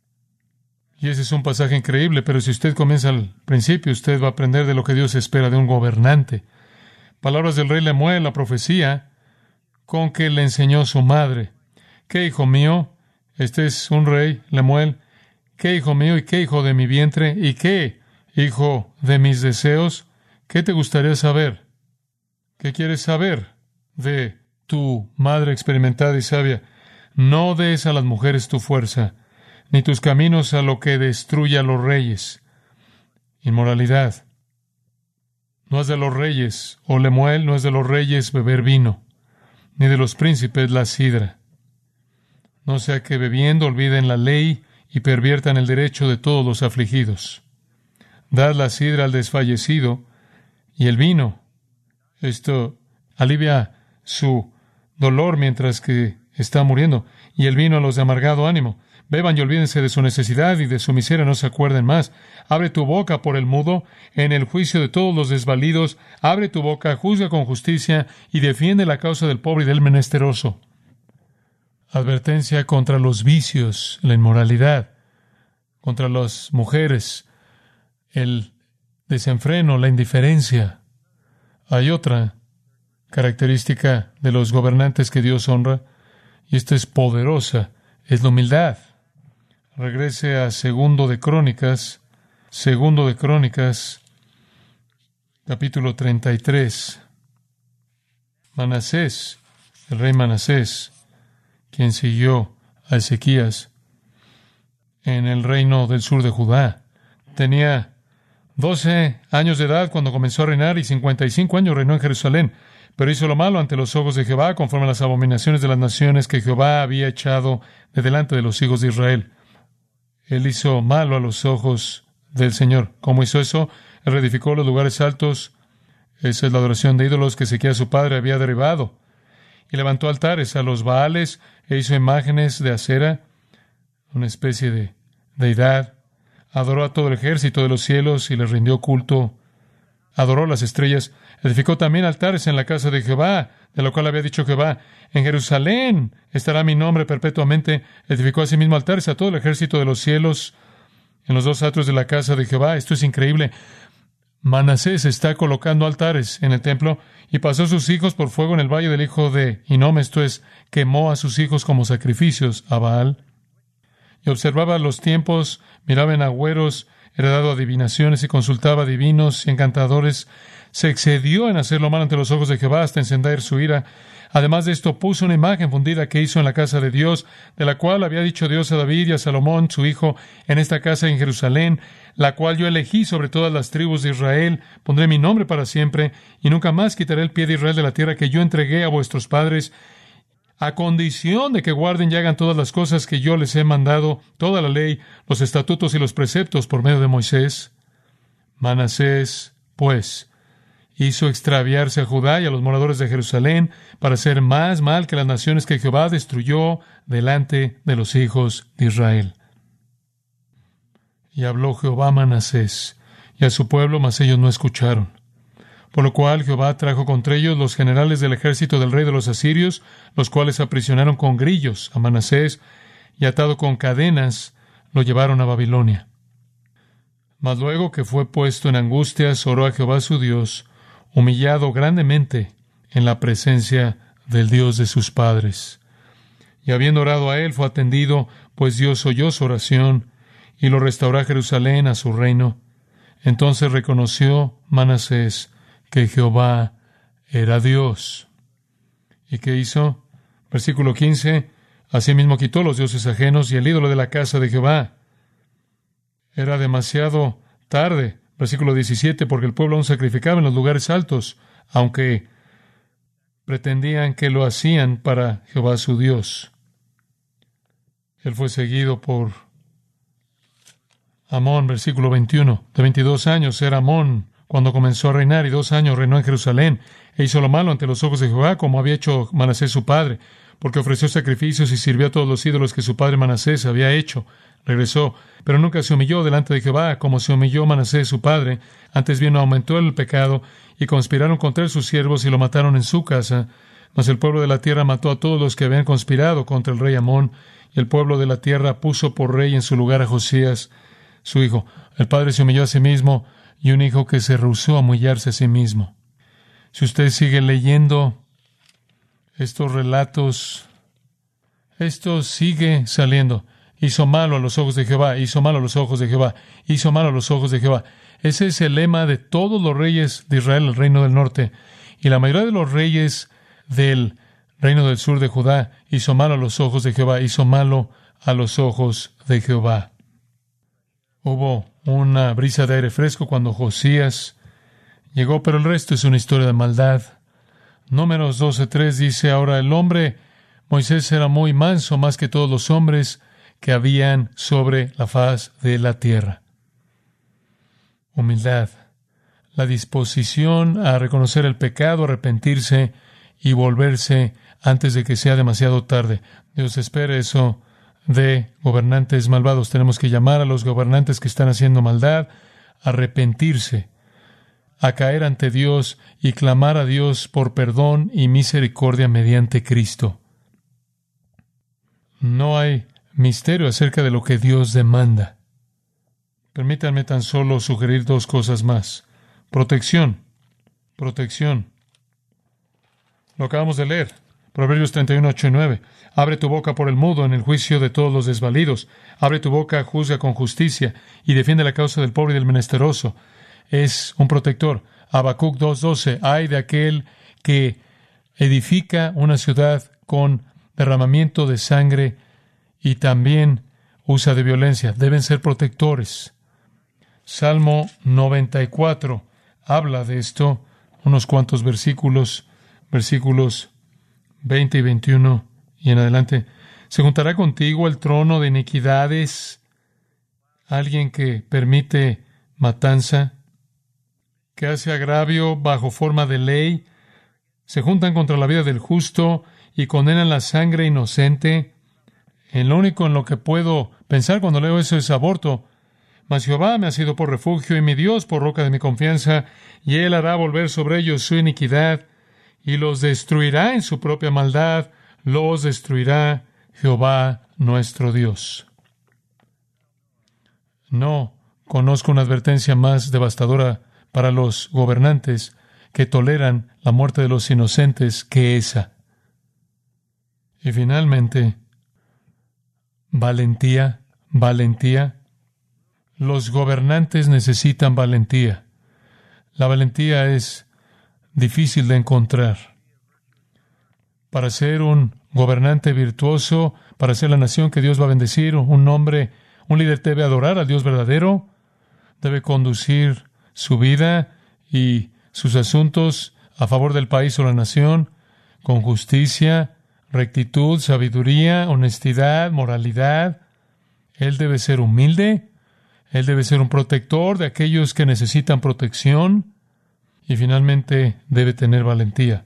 S2: Y ese es un pasaje increíble, pero si usted comienza al principio, usted va a aprender de lo que Dios espera de un gobernante. Palabras del rey Lemuel, la profecía con que le enseñó su madre. ¿Qué, hijo mío? Este es un rey, Lemuel. ¿Qué, hijo mío? ¿Y qué, hijo de mi vientre? ¿Y qué, hijo de mis deseos? ¿Qué te gustaría saber? ¿Qué quieres saber de tu madre experimentada y sabia? No des a las mujeres tu fuerza, ni tus caminos a lo que destruye a los reyes. Inmoralidad. No es de los reyes, oh Lemuel, no es de los reyes beber vino, ni de los príncipes la sidra. No sea que bebiendo olviden la ley y perviertan el derecho de todos los afligidos. Dad la sidra al desfallecido y el vino. Esto alivia su dolor mientras que está muriendo. Y el vino a los de amargado ánimo. Beban y olvídense de su necesidad y de su miseria, no se acuerden más. Abre tu boca por el mudo, en el juicio de todos los desvalidos. Abre tu boca, juzga con justicia y defiende la causa del pobre y del menesteroso. Advertencia contra los vicios, la inmoralidad, contra las mujeres, el desenfreno, la indiferencia. Hay otra característica de los gobernantes que Dios honra, y esta es poderosa, es la humildad. Regrese a Segundo de Crónicas, capítulo 33. Manasés, el rey Manasés, quien siguió a Ezequías en el reino del sur de Judá, tenía 12 años de edad cuando comenzó a reinar y 55 años reinó en Jerusalén. Pero hizo lo malo ante los ojos de Jehová, conforme a las abominaciones de las naciones que Jehová había echado de delante de los hijos de Israel. Él hizo malo a los ojos del Señor. ¿Cómo hizo eso? Él reedificó los lugares altos. Esa es la adoración de ídolos que Ezequías su padre había derribado. Y levantó altares a los Baales e hizo imágenes de acera, una especie de deidad. Adoró a todo el ejército de los cielos y les rindió culto. Adoró las estrellas. Edificó también altares en la casa de Jehová, de lo cual había dicho Jehová: en Jerusalén estará mi nombre perpetuamente. Edificó asimismo altares a todo el ejército de los cielos en los dos atrios de la casa de Jehová. Esto es increíble. Manasés está colocando altares en el templo y pasó sus hijos por fuego en el valle del hijo de Hinnom, esto es, quemó a sus hijos como sacrificios a Baal. Y observaba los tiempos, miraba en agüeros, era dado adivinaciones y consultaba divinos y encantadores. Se excedió en hacer lo malo ante los ojos de Jehová hasta encender su ira. Además de esto, puso una imagen fundida que hizo en la casa de Dios, de la cual había dicho Dios a David y a Salomón, su hijo, en esta casa en Jerusalén, la cual yo elegí sobre todas las tribus de Israel. Pondré mi nombre para siempre, y nunca más quitaré el pie de Israel de la tierra que yo entregué a vuestros padres, a condición de que guarden y hagan todas las cosas que yo les he mandado, toda la ley, los estatutos y los preceptos por medio de Moisés. Manasés, pues, hizo extraviarse a Judá y a los moradores de Jerusalén para hacer más mal que las naciones que Jehová destruyó delante de los hijos de Israel. Y habló Jehová a Manasés y a su pueblo, mas ellos no escucharon. Por lo cual Jehová trajo contra ellos los generales del ejército del rey de los asirios, los cuales aprisionaron con grillos a Manasés y atado con cadenas lo llevaron a Babilonia. Mas luego que fue puesto en angustias, oró a Jehová su Dios, humillado grandemente en la presencia del Dios de sus padres. Y habiendo orado a él, fue atendido, pues Dios oyó su oración, y lo restauró a Jerusalén a su reino. Entonces reconoció Manasés que Jehová era Dios. ¿Y qué hizo? Versículo 15, asimismo quitó los dioses ajenos y el ídolo de la casa de Jehová. Era demasiado tarde. Versículo 17, porque el pueblo aún sacrificaba en los lugares altos, aunque pretendían que lo hacían para Jehová su Dios. Él fue seguido por Amón, versículo 21. De 22 años era Amón cuando comenzó a reinar, y 2 años reinó en Jerusalén, e hizo lo malo ante los ojos de Jehová, como había hecho Manasés su padre, porque ofreció sacrificios y sirvió a todos los ídolos que su padre Manasés había hecho. Regresó, pero nunca se humilló delante de Jehová, como se humilló Manasés su padre. Antes bien aumentó el pecado, y conspiraron contra él sus siervos, y lo mataron en su casa. Mas el pueblo de la tierra mató a todos los que habían conspirado contra el rey Amón, y el pueblo de la tierra puso por rey en su lugar a Josías, su hijo. El padre se humilló a sí mismo, y un hijo que se rehusó a humillarse a sí mismo. Si usted sigue leyendo estos relatos, esto sigue saliendo. Hizo malo a los ojos de Jehová, hizo malo a los ojos de Jehová, hizo malo a los ojos de Jehová. Ese es el lema de todos los reyes de Israel, el reino del norte. Y la mayoría de los reyes del reino del sur de Judá hizo malo a los ojos de Jehová, hizo malo a los ojos de Jehová. Hubo una brisa de aire fresco cuando Josías llegó, pero el resto es una historia de maldad. Números 12:3 dice, ahora el hombre, Moisés, era muy manso, más que todos los hombres que habían sobre la faz de la tierra. Humildad, la disposición a reconocer el pecado, arrepentirse y volverse antes de que sea demasiado tarde. Dios espera eso de gobernantes malvados. Tenemos que llamar a los gobernantes que están haciendo maldad, a arrepentirse, a caer ante Dios y clamar a Dios por perdón y misericordia mediante Cristo. No hay misterio acerca de lo que Dios demanda. Permítanme tan solo sugerir 2 cosas más. Protección. Lo acabamos de leer. Proverbios 31, 8 y 9. Abre tu boca por el mudo en el juicio de todos los desvalidos. Abre tu boca, juzga con justicia y defiende la causa del pobre y del menesteroso. Es un protector. Habacuc 2:12. Ay de aquel que edifica una ciudad con derramamiento de sangre y también usa de violencia. Deben ser protectores. Salmo 94 habla de esto, unos cuantos versículos 20 y 21 y en adelante. ¿Se juntará contigo el trono de iniquidades? Alguien que permite matanza, que hace agravio bajo forma de ley, se juntan contra la vida del justo y condenan la sangre inocente. En lo único en lo que puedo pensar cuando leo eso es aborto. Mas Jehová me ha sido por refugio y mi Dios por roca de mi confianza, y Él hará volver sobre ellos su iniquidad y los destruirá en su propia maldad, los destruirá Jehová nuestro Dios. No conozco una advertencia más devastadora para los gobernantes que toleran la muerte de los inocentes que esa. Y finalmente, valentía. Los gobernantes necesitan valentía. La valentía es difícil de encontrar. Para ser un gobernante virtuoso, para ser la nación que Dios va a bendecir, un líder debe adorar al Dios verdadero, debe conducir su vida y sus asuntos a favor del país o la nación con justicia, rectitud, sabiduría, honestidad, moralidad. Él debe ser humilde. Él debe ser un protector de aquellos que necesitan protección y finalmente debe tener valentía.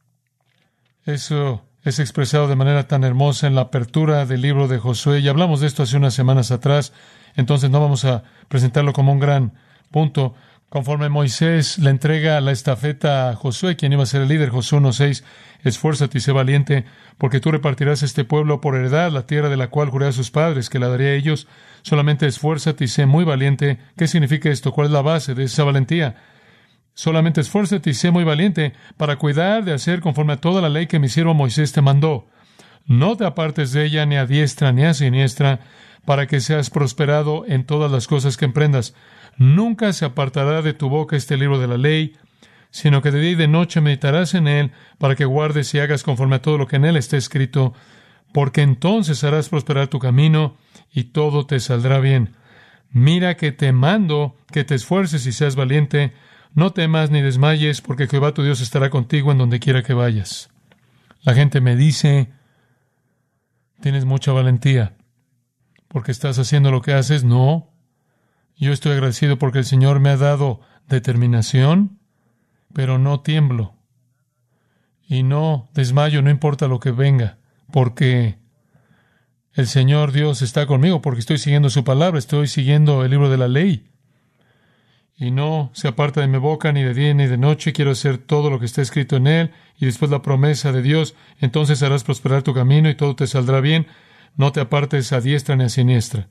S2: Eso es expresado de manera tan hermosa en la apertura del libro de Josué y hablamos de esto hace unas semanas atrás, entonces no vamos a presentarlo como un gran punto. Conforme Moisés le entrega la estafeta a Josué, quien iba a ser el líder, Josué 1:6, esfuérzate y sé valiente, porque tú repartirás este pueblo por heredad, la tierra de la cual juré a sus padres, que la daré a ellos. Solamente esfuérzate y sé muy valiente. ¿Qué significa esto? ¿Cuál es la base de esa valentía? Solamente esfuérzate y sé muy valiente para cuidar de hacer conforme a toda la ley que mi siervo Moisés te mandó. No te apartes de ella ni a diestra ni a siniestra, para que seas prosperado en todas las cosas que emprendas. Nunca se apartará de tu boca este libro de la ley, sino que de día y de noche meditarás en él, para que guardes y hagas conforme a todo lo que en él está escrito, porque entonces harás prosperar tu camino y todo te saldrá bien. Mira que te mando que te esfuerces y seas valiente. No temas ni desmayes, porque Jehová tu Dios estará contigo en donde quiera que vayas. La gente me dice, tienes mucha valentía, porque estás haciendo lo que haces. No, yo estoy agradecido porque el Señor me ha dado determinación, pero no tiemblo y no desmayo, no importa lo que venga, porque el Señor Dios está conmigo, porque estoy siguiendo su palabra, estoy siguiendo el libro de la ley. Y no se aparta de mi boca ni de día ni de noche. Quiero hacer todo lo que está escrito en él. Y después la promesa de Dios. Entonces harás prosperar tu camino y todo te saldrá bien. No te apartes a diestra ni a siniestra.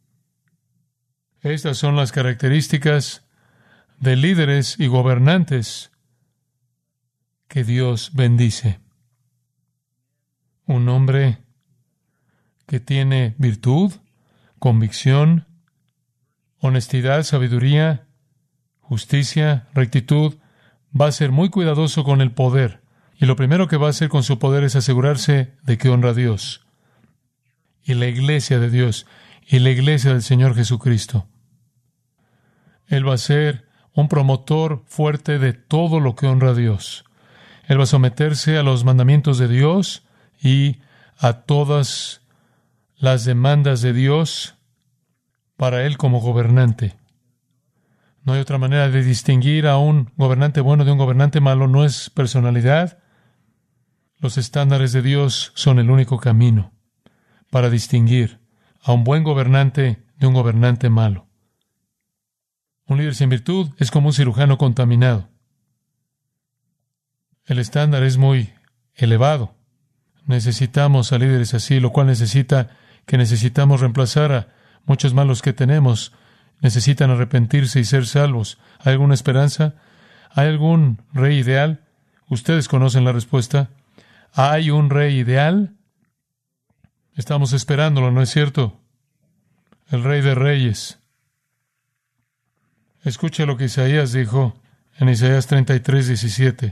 S2: Estas son las características de líderes y gobernantes que Dios bendice. Un hombre que tiene virtud, convicción, honestidad, sabiduría, justicia, rectitud, va a ser muy cuidadoso con el poder. Y lo primero que va a hacer con su poder es asegurarse de que honra a Dios. Y la iglesia de Dios, y la iglesia del Señor Jesucristo. Él va a ser un promotor fuerte de todo lo que honra a Dios. Él va a someterse a los mandamientos de Dios y a todas las demandas de Dios para él como gobernante. No hay otra manera de distinguir a un gobernante bueno de un gobernante malo, no es personalidad. Los estándares de Dios son el único camino para distinguir a un buen gobernante de un gobernante malo. Un líder sin virtud es como un cirujano contaminado. El estándar es muy elevado. Necesitamos a líderes así, lo cual necesitamos reemplazar a muchos malos que tenemos. Necesitan arrepentirse y ser salvos. ¿Hay alguna esperanza? ¿Hay algún rey ideal? Ustedes conocen la respuesta. ¿Hay un rey ideal? Estamos esperándolo, ¿no es cierto? El Rey de Reyes. Escucha lo que Isaías dijo en Isaías 33:17.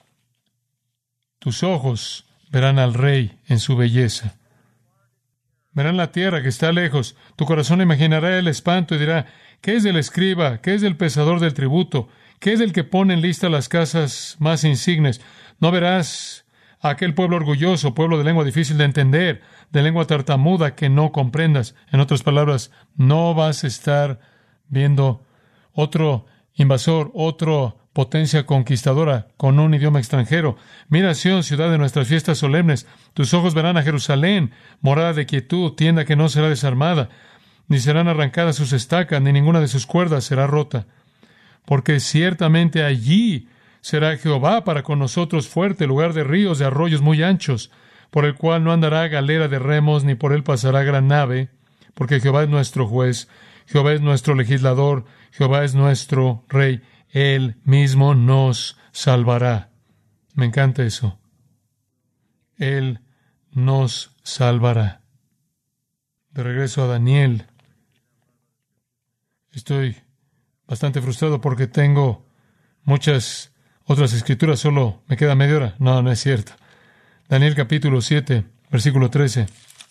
S2: Tus ojos verán al Rey en su belleza. Verán la tierra que está lejos. Tu corazón imaginará el espanto y dirá, ¿qué es del escriba? ¿Qué es del pesador del tributo? ¿Qué es del que pone en lista las casas más insignes? No verás a aquel pueblo orgulloso, pueblo de lengua difícil de entender, de lengua tartamuda que no comprendas. En otras palabras, no vas a estar viendo otro invasor, otra potencia conquistadora con un idioma extranjero. Mira, Sión, ciudad de nuestras fiestas solemnes. Tus ojos verán a Jerusalén, morada de quietud, tienda que no será desarmada, ni serán arrancadas sus estacas, ni ninguna de sus cuerdas será rota. Porque ciertamente allí será Jehová para con nosotros fuerte, lugar de ríos, de arroyos muy anchos, por el cual no andará galera de remos, ni por él pasará gran nave, porque Jehová es nuestro juez, Jehová es nuestro legislador, Jehová es nuestro rey. Él mismo nos salvará. Me encanta eso. Él nos salvará. De regreso a Daniel. Estoy bastante frustrado porque tengo muchas otras escrituras. Solo me queda media hora. No, no es cierto. Daniel capítulo 7, versículo 13.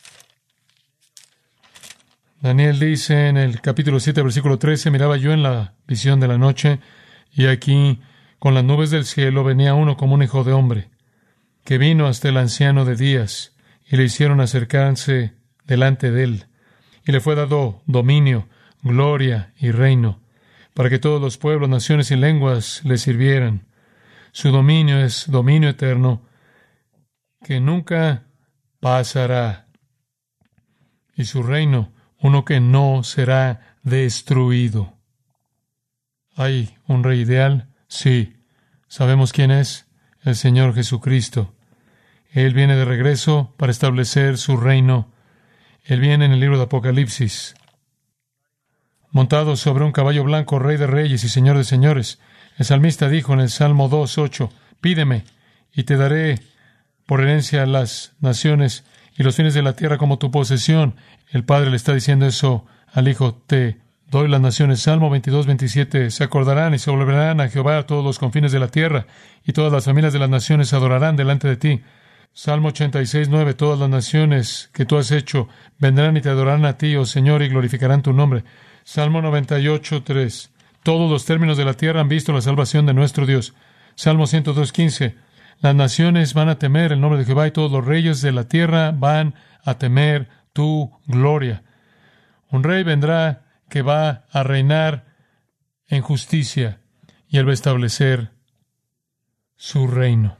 S2: Daniel dice en el capítulo 7, versículo 13, miraba yo en la visión de la noche, y aquí, con las nubes del cielo, venía uno como un hijo de hombre, que vino hasta el anciano de días, y le hicieron acercarse delante de él, y le fue dado dominio, gloria y reino, para que todos los pueblos, naciones y lenguas le sirvieran. Su dominio es dominio eterno, que nunca pasará, y su reino, uno que no será destruido. ¿Hay un rey ideal? Sí. ¿Sabemos quién es? El Señor Jesucristo. Él viene de regreso para establecer su reino. Él viene en el libro de Apocalipsis, montado sobre un caballo blanco, Rey de reyes y Señor de señores. El salmista dijo en el Salmo 2:8, pídeme, y te daré por herencia las naciones y los fines de la tierra como tu posesión. El Padre le está diciendo eso al Hijo, te doy las naciones. Salmo 22:27, se acordarán y se volverán a Jehová a todos los confines de la tierra, y todas las familias de las naciones adorarán delante de ti. Salmo 86:9, todas las naciones que tú has hecho vendrán y te adorarán a ti, oh Señor, y glorificarán tu nombre. Salmo 98:3, todos los términos de la tierra han visto la salvación de nuestro Dios. Salmo 102:15, las naciones van a temer el nombre de Jehová, y todos los reyes de la tierra van a temer tu gloria. Un rey vendrá que va a reinar en justicia, y él va a establecer su reino.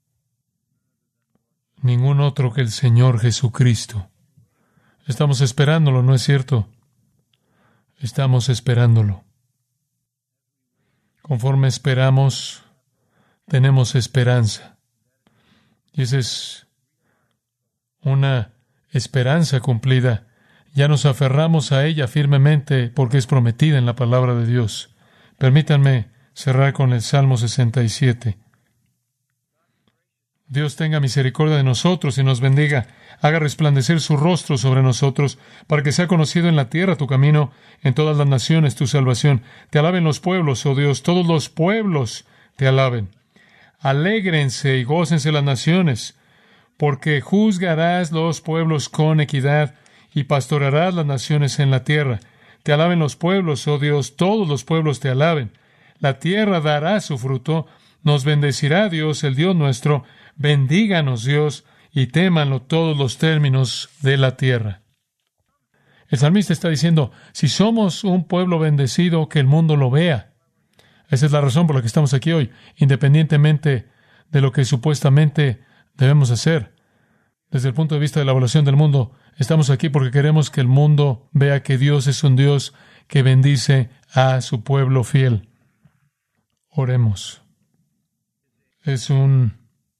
S2: Ningún otro que el Señor Jesucristo. Estamos esperándolo, ¿no es cierto? Estamos esperándolo. Conforme esperamos, tenemos esperanza. Y esa es una esperanza cumplida. Ya nos aferramos a ella firmemente porque es prometida en la palabra de Dios. Permítanme cerrar con el Salmo 67. Dios tenga misericordia de nosotros y nos bendiga. Haga resplandecer su rostro sobre nosotros, para que sea conocido en la tierra tu camino, en todas las naciones tu salvación. Te alaben los pueblos, oh Dios, todos los pueblos te alaben. Alégrense y gócense las naciones, porque juzgarás los pueblos con equidad y pastorearás las naciones en la tierra. Te alaben los pueblos, oh Dios, todos los pueblos te alaben. La tierra dará su fruto, nos bendecirá Dios, el Dios nuestro. Bendíganos Dios, y témanlo todos los términos de la tierra. El salmista está diciendo, si somos un pueblo bendecido, que el mundo lo vea. Esa es la razón por la que estamos aquí hoy, independientemente de lo que supuestamente debemos hacer. Desde el punto de vista de la evaluación del mundo, estamos aquí porque queremos que el mundo vea que Dios es un Dios que bendice a su pueblo fiel. Oremos. Es un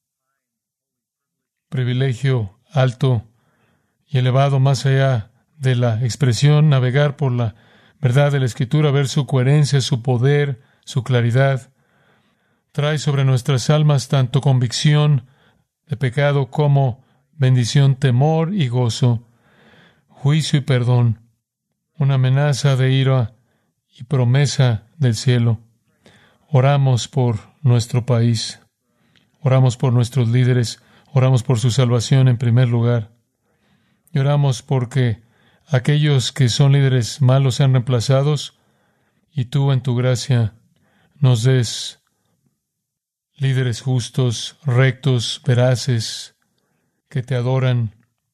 S2: privilegio alto y elevado, más allá de la expresión, navegar por la verdad de la Escritura, ver su coherencia, su poder, su claridad. Trae sobre nuestras almas tanto convicción de pecado como bendición, temor y gozo, juicio y perdón, una amenaza de ira y promesa del cielo. Oramos por nuestro país, oramos por nuestros líderes, oramos por su salvación en primer lugar. Y oramos porque aquellos que son líderes malos sean reemplazados y tú en tu gracia nos des líderes justos, rectos, veraces, que te adoran,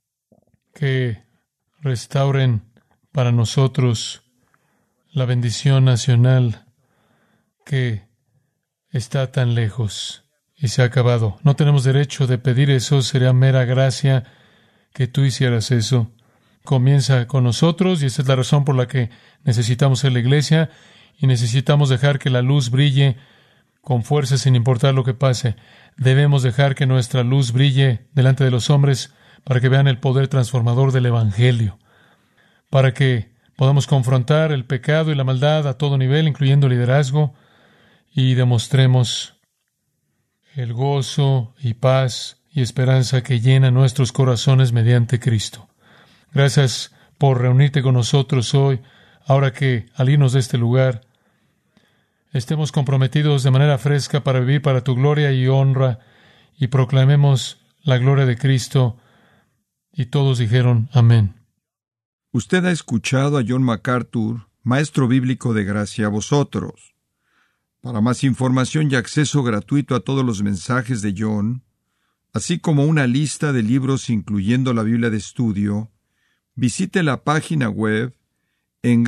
S2: que restauren para nosotros la bendición nacional que está tan lejos y se ha acabado. No tenemos derecho de pedir eso, sería mera gracia que tú hicieras eso. Comienza con nosotros y esa es la razón por la que necesitamos ser la iglesia y necesitamos dejar que la luz brille con fuerza sin importar lo que pase. Debemos dejar que nuestra luz brille delante de los hombres para que vean el poder transformador del Evangelio, para que podamos confrontar el pecado y la maldad a todo nivel, incluyendo el liderazgo, y demostremos el gozo y paz y esperanza que llena nuestros corazones mediante Cristo. Gracias por reunirte con nosotros hoy, ahora que al irnos de este lugar, estemos comprometidos de manera fresca para vivir para tu gloria y honra y proclamemos la gloria de Cristo. Y todos dijeron amén.
S1: Usted ha escuchado a John MacArthur, maestro bíblico de gracia a vosotros. Para más información y acceso gratuito a todos los mensajes de John, así como una lista de libros incluyendo la Biblia de estudio, visite la página web en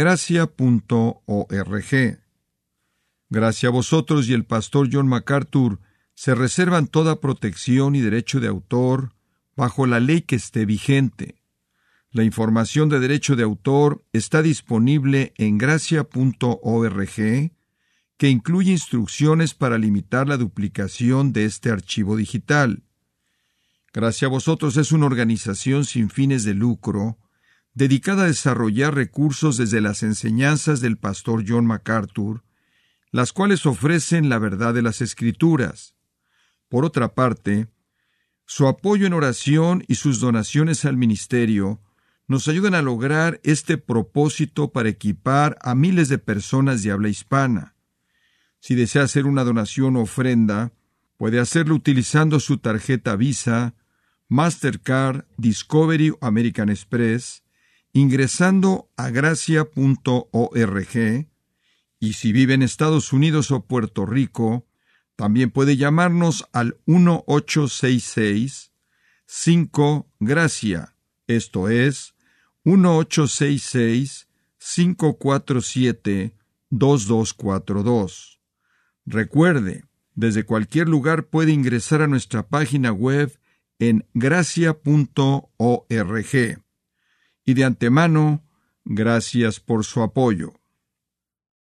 S1: gracia.org. Gracia a vosotros y el pastor John MacArthur se reservan toda protección y derecho de autor bajo la ley que esté vigente. La información de derecho de autor está disponible en gracia.org, que incluye instrucciones para limitar la duplicación de este archivo digital. Gracia a vosotros es una organización sin fines de lucro, dedicada a desarrollar recursos desde las enseñanzas del pastor John MacArthur, las cuales ofrecen la verdad de las Escrituras. Por otra parte, su apoyo en oración y sus donaciones al ministerio nos ayudan a lograr este propósito para equipar a miles de personas de habla hispana. Si desea hacer una donación o ofrenda, puede hacerlo utilizando su tarjeta Visa, Mastercard, Discovery o American Express, ingresando a gracia.org, y si vive en Estados Unidos o Puerto Rico, también puede llamarnos al 1-866-5-GRACIA, esto es, 1-866-547-2242. Recuerde, desde cualquier lugar puede ingresar a nuestra página web en gracia.org. Y de antemano, gracias por su apoyo.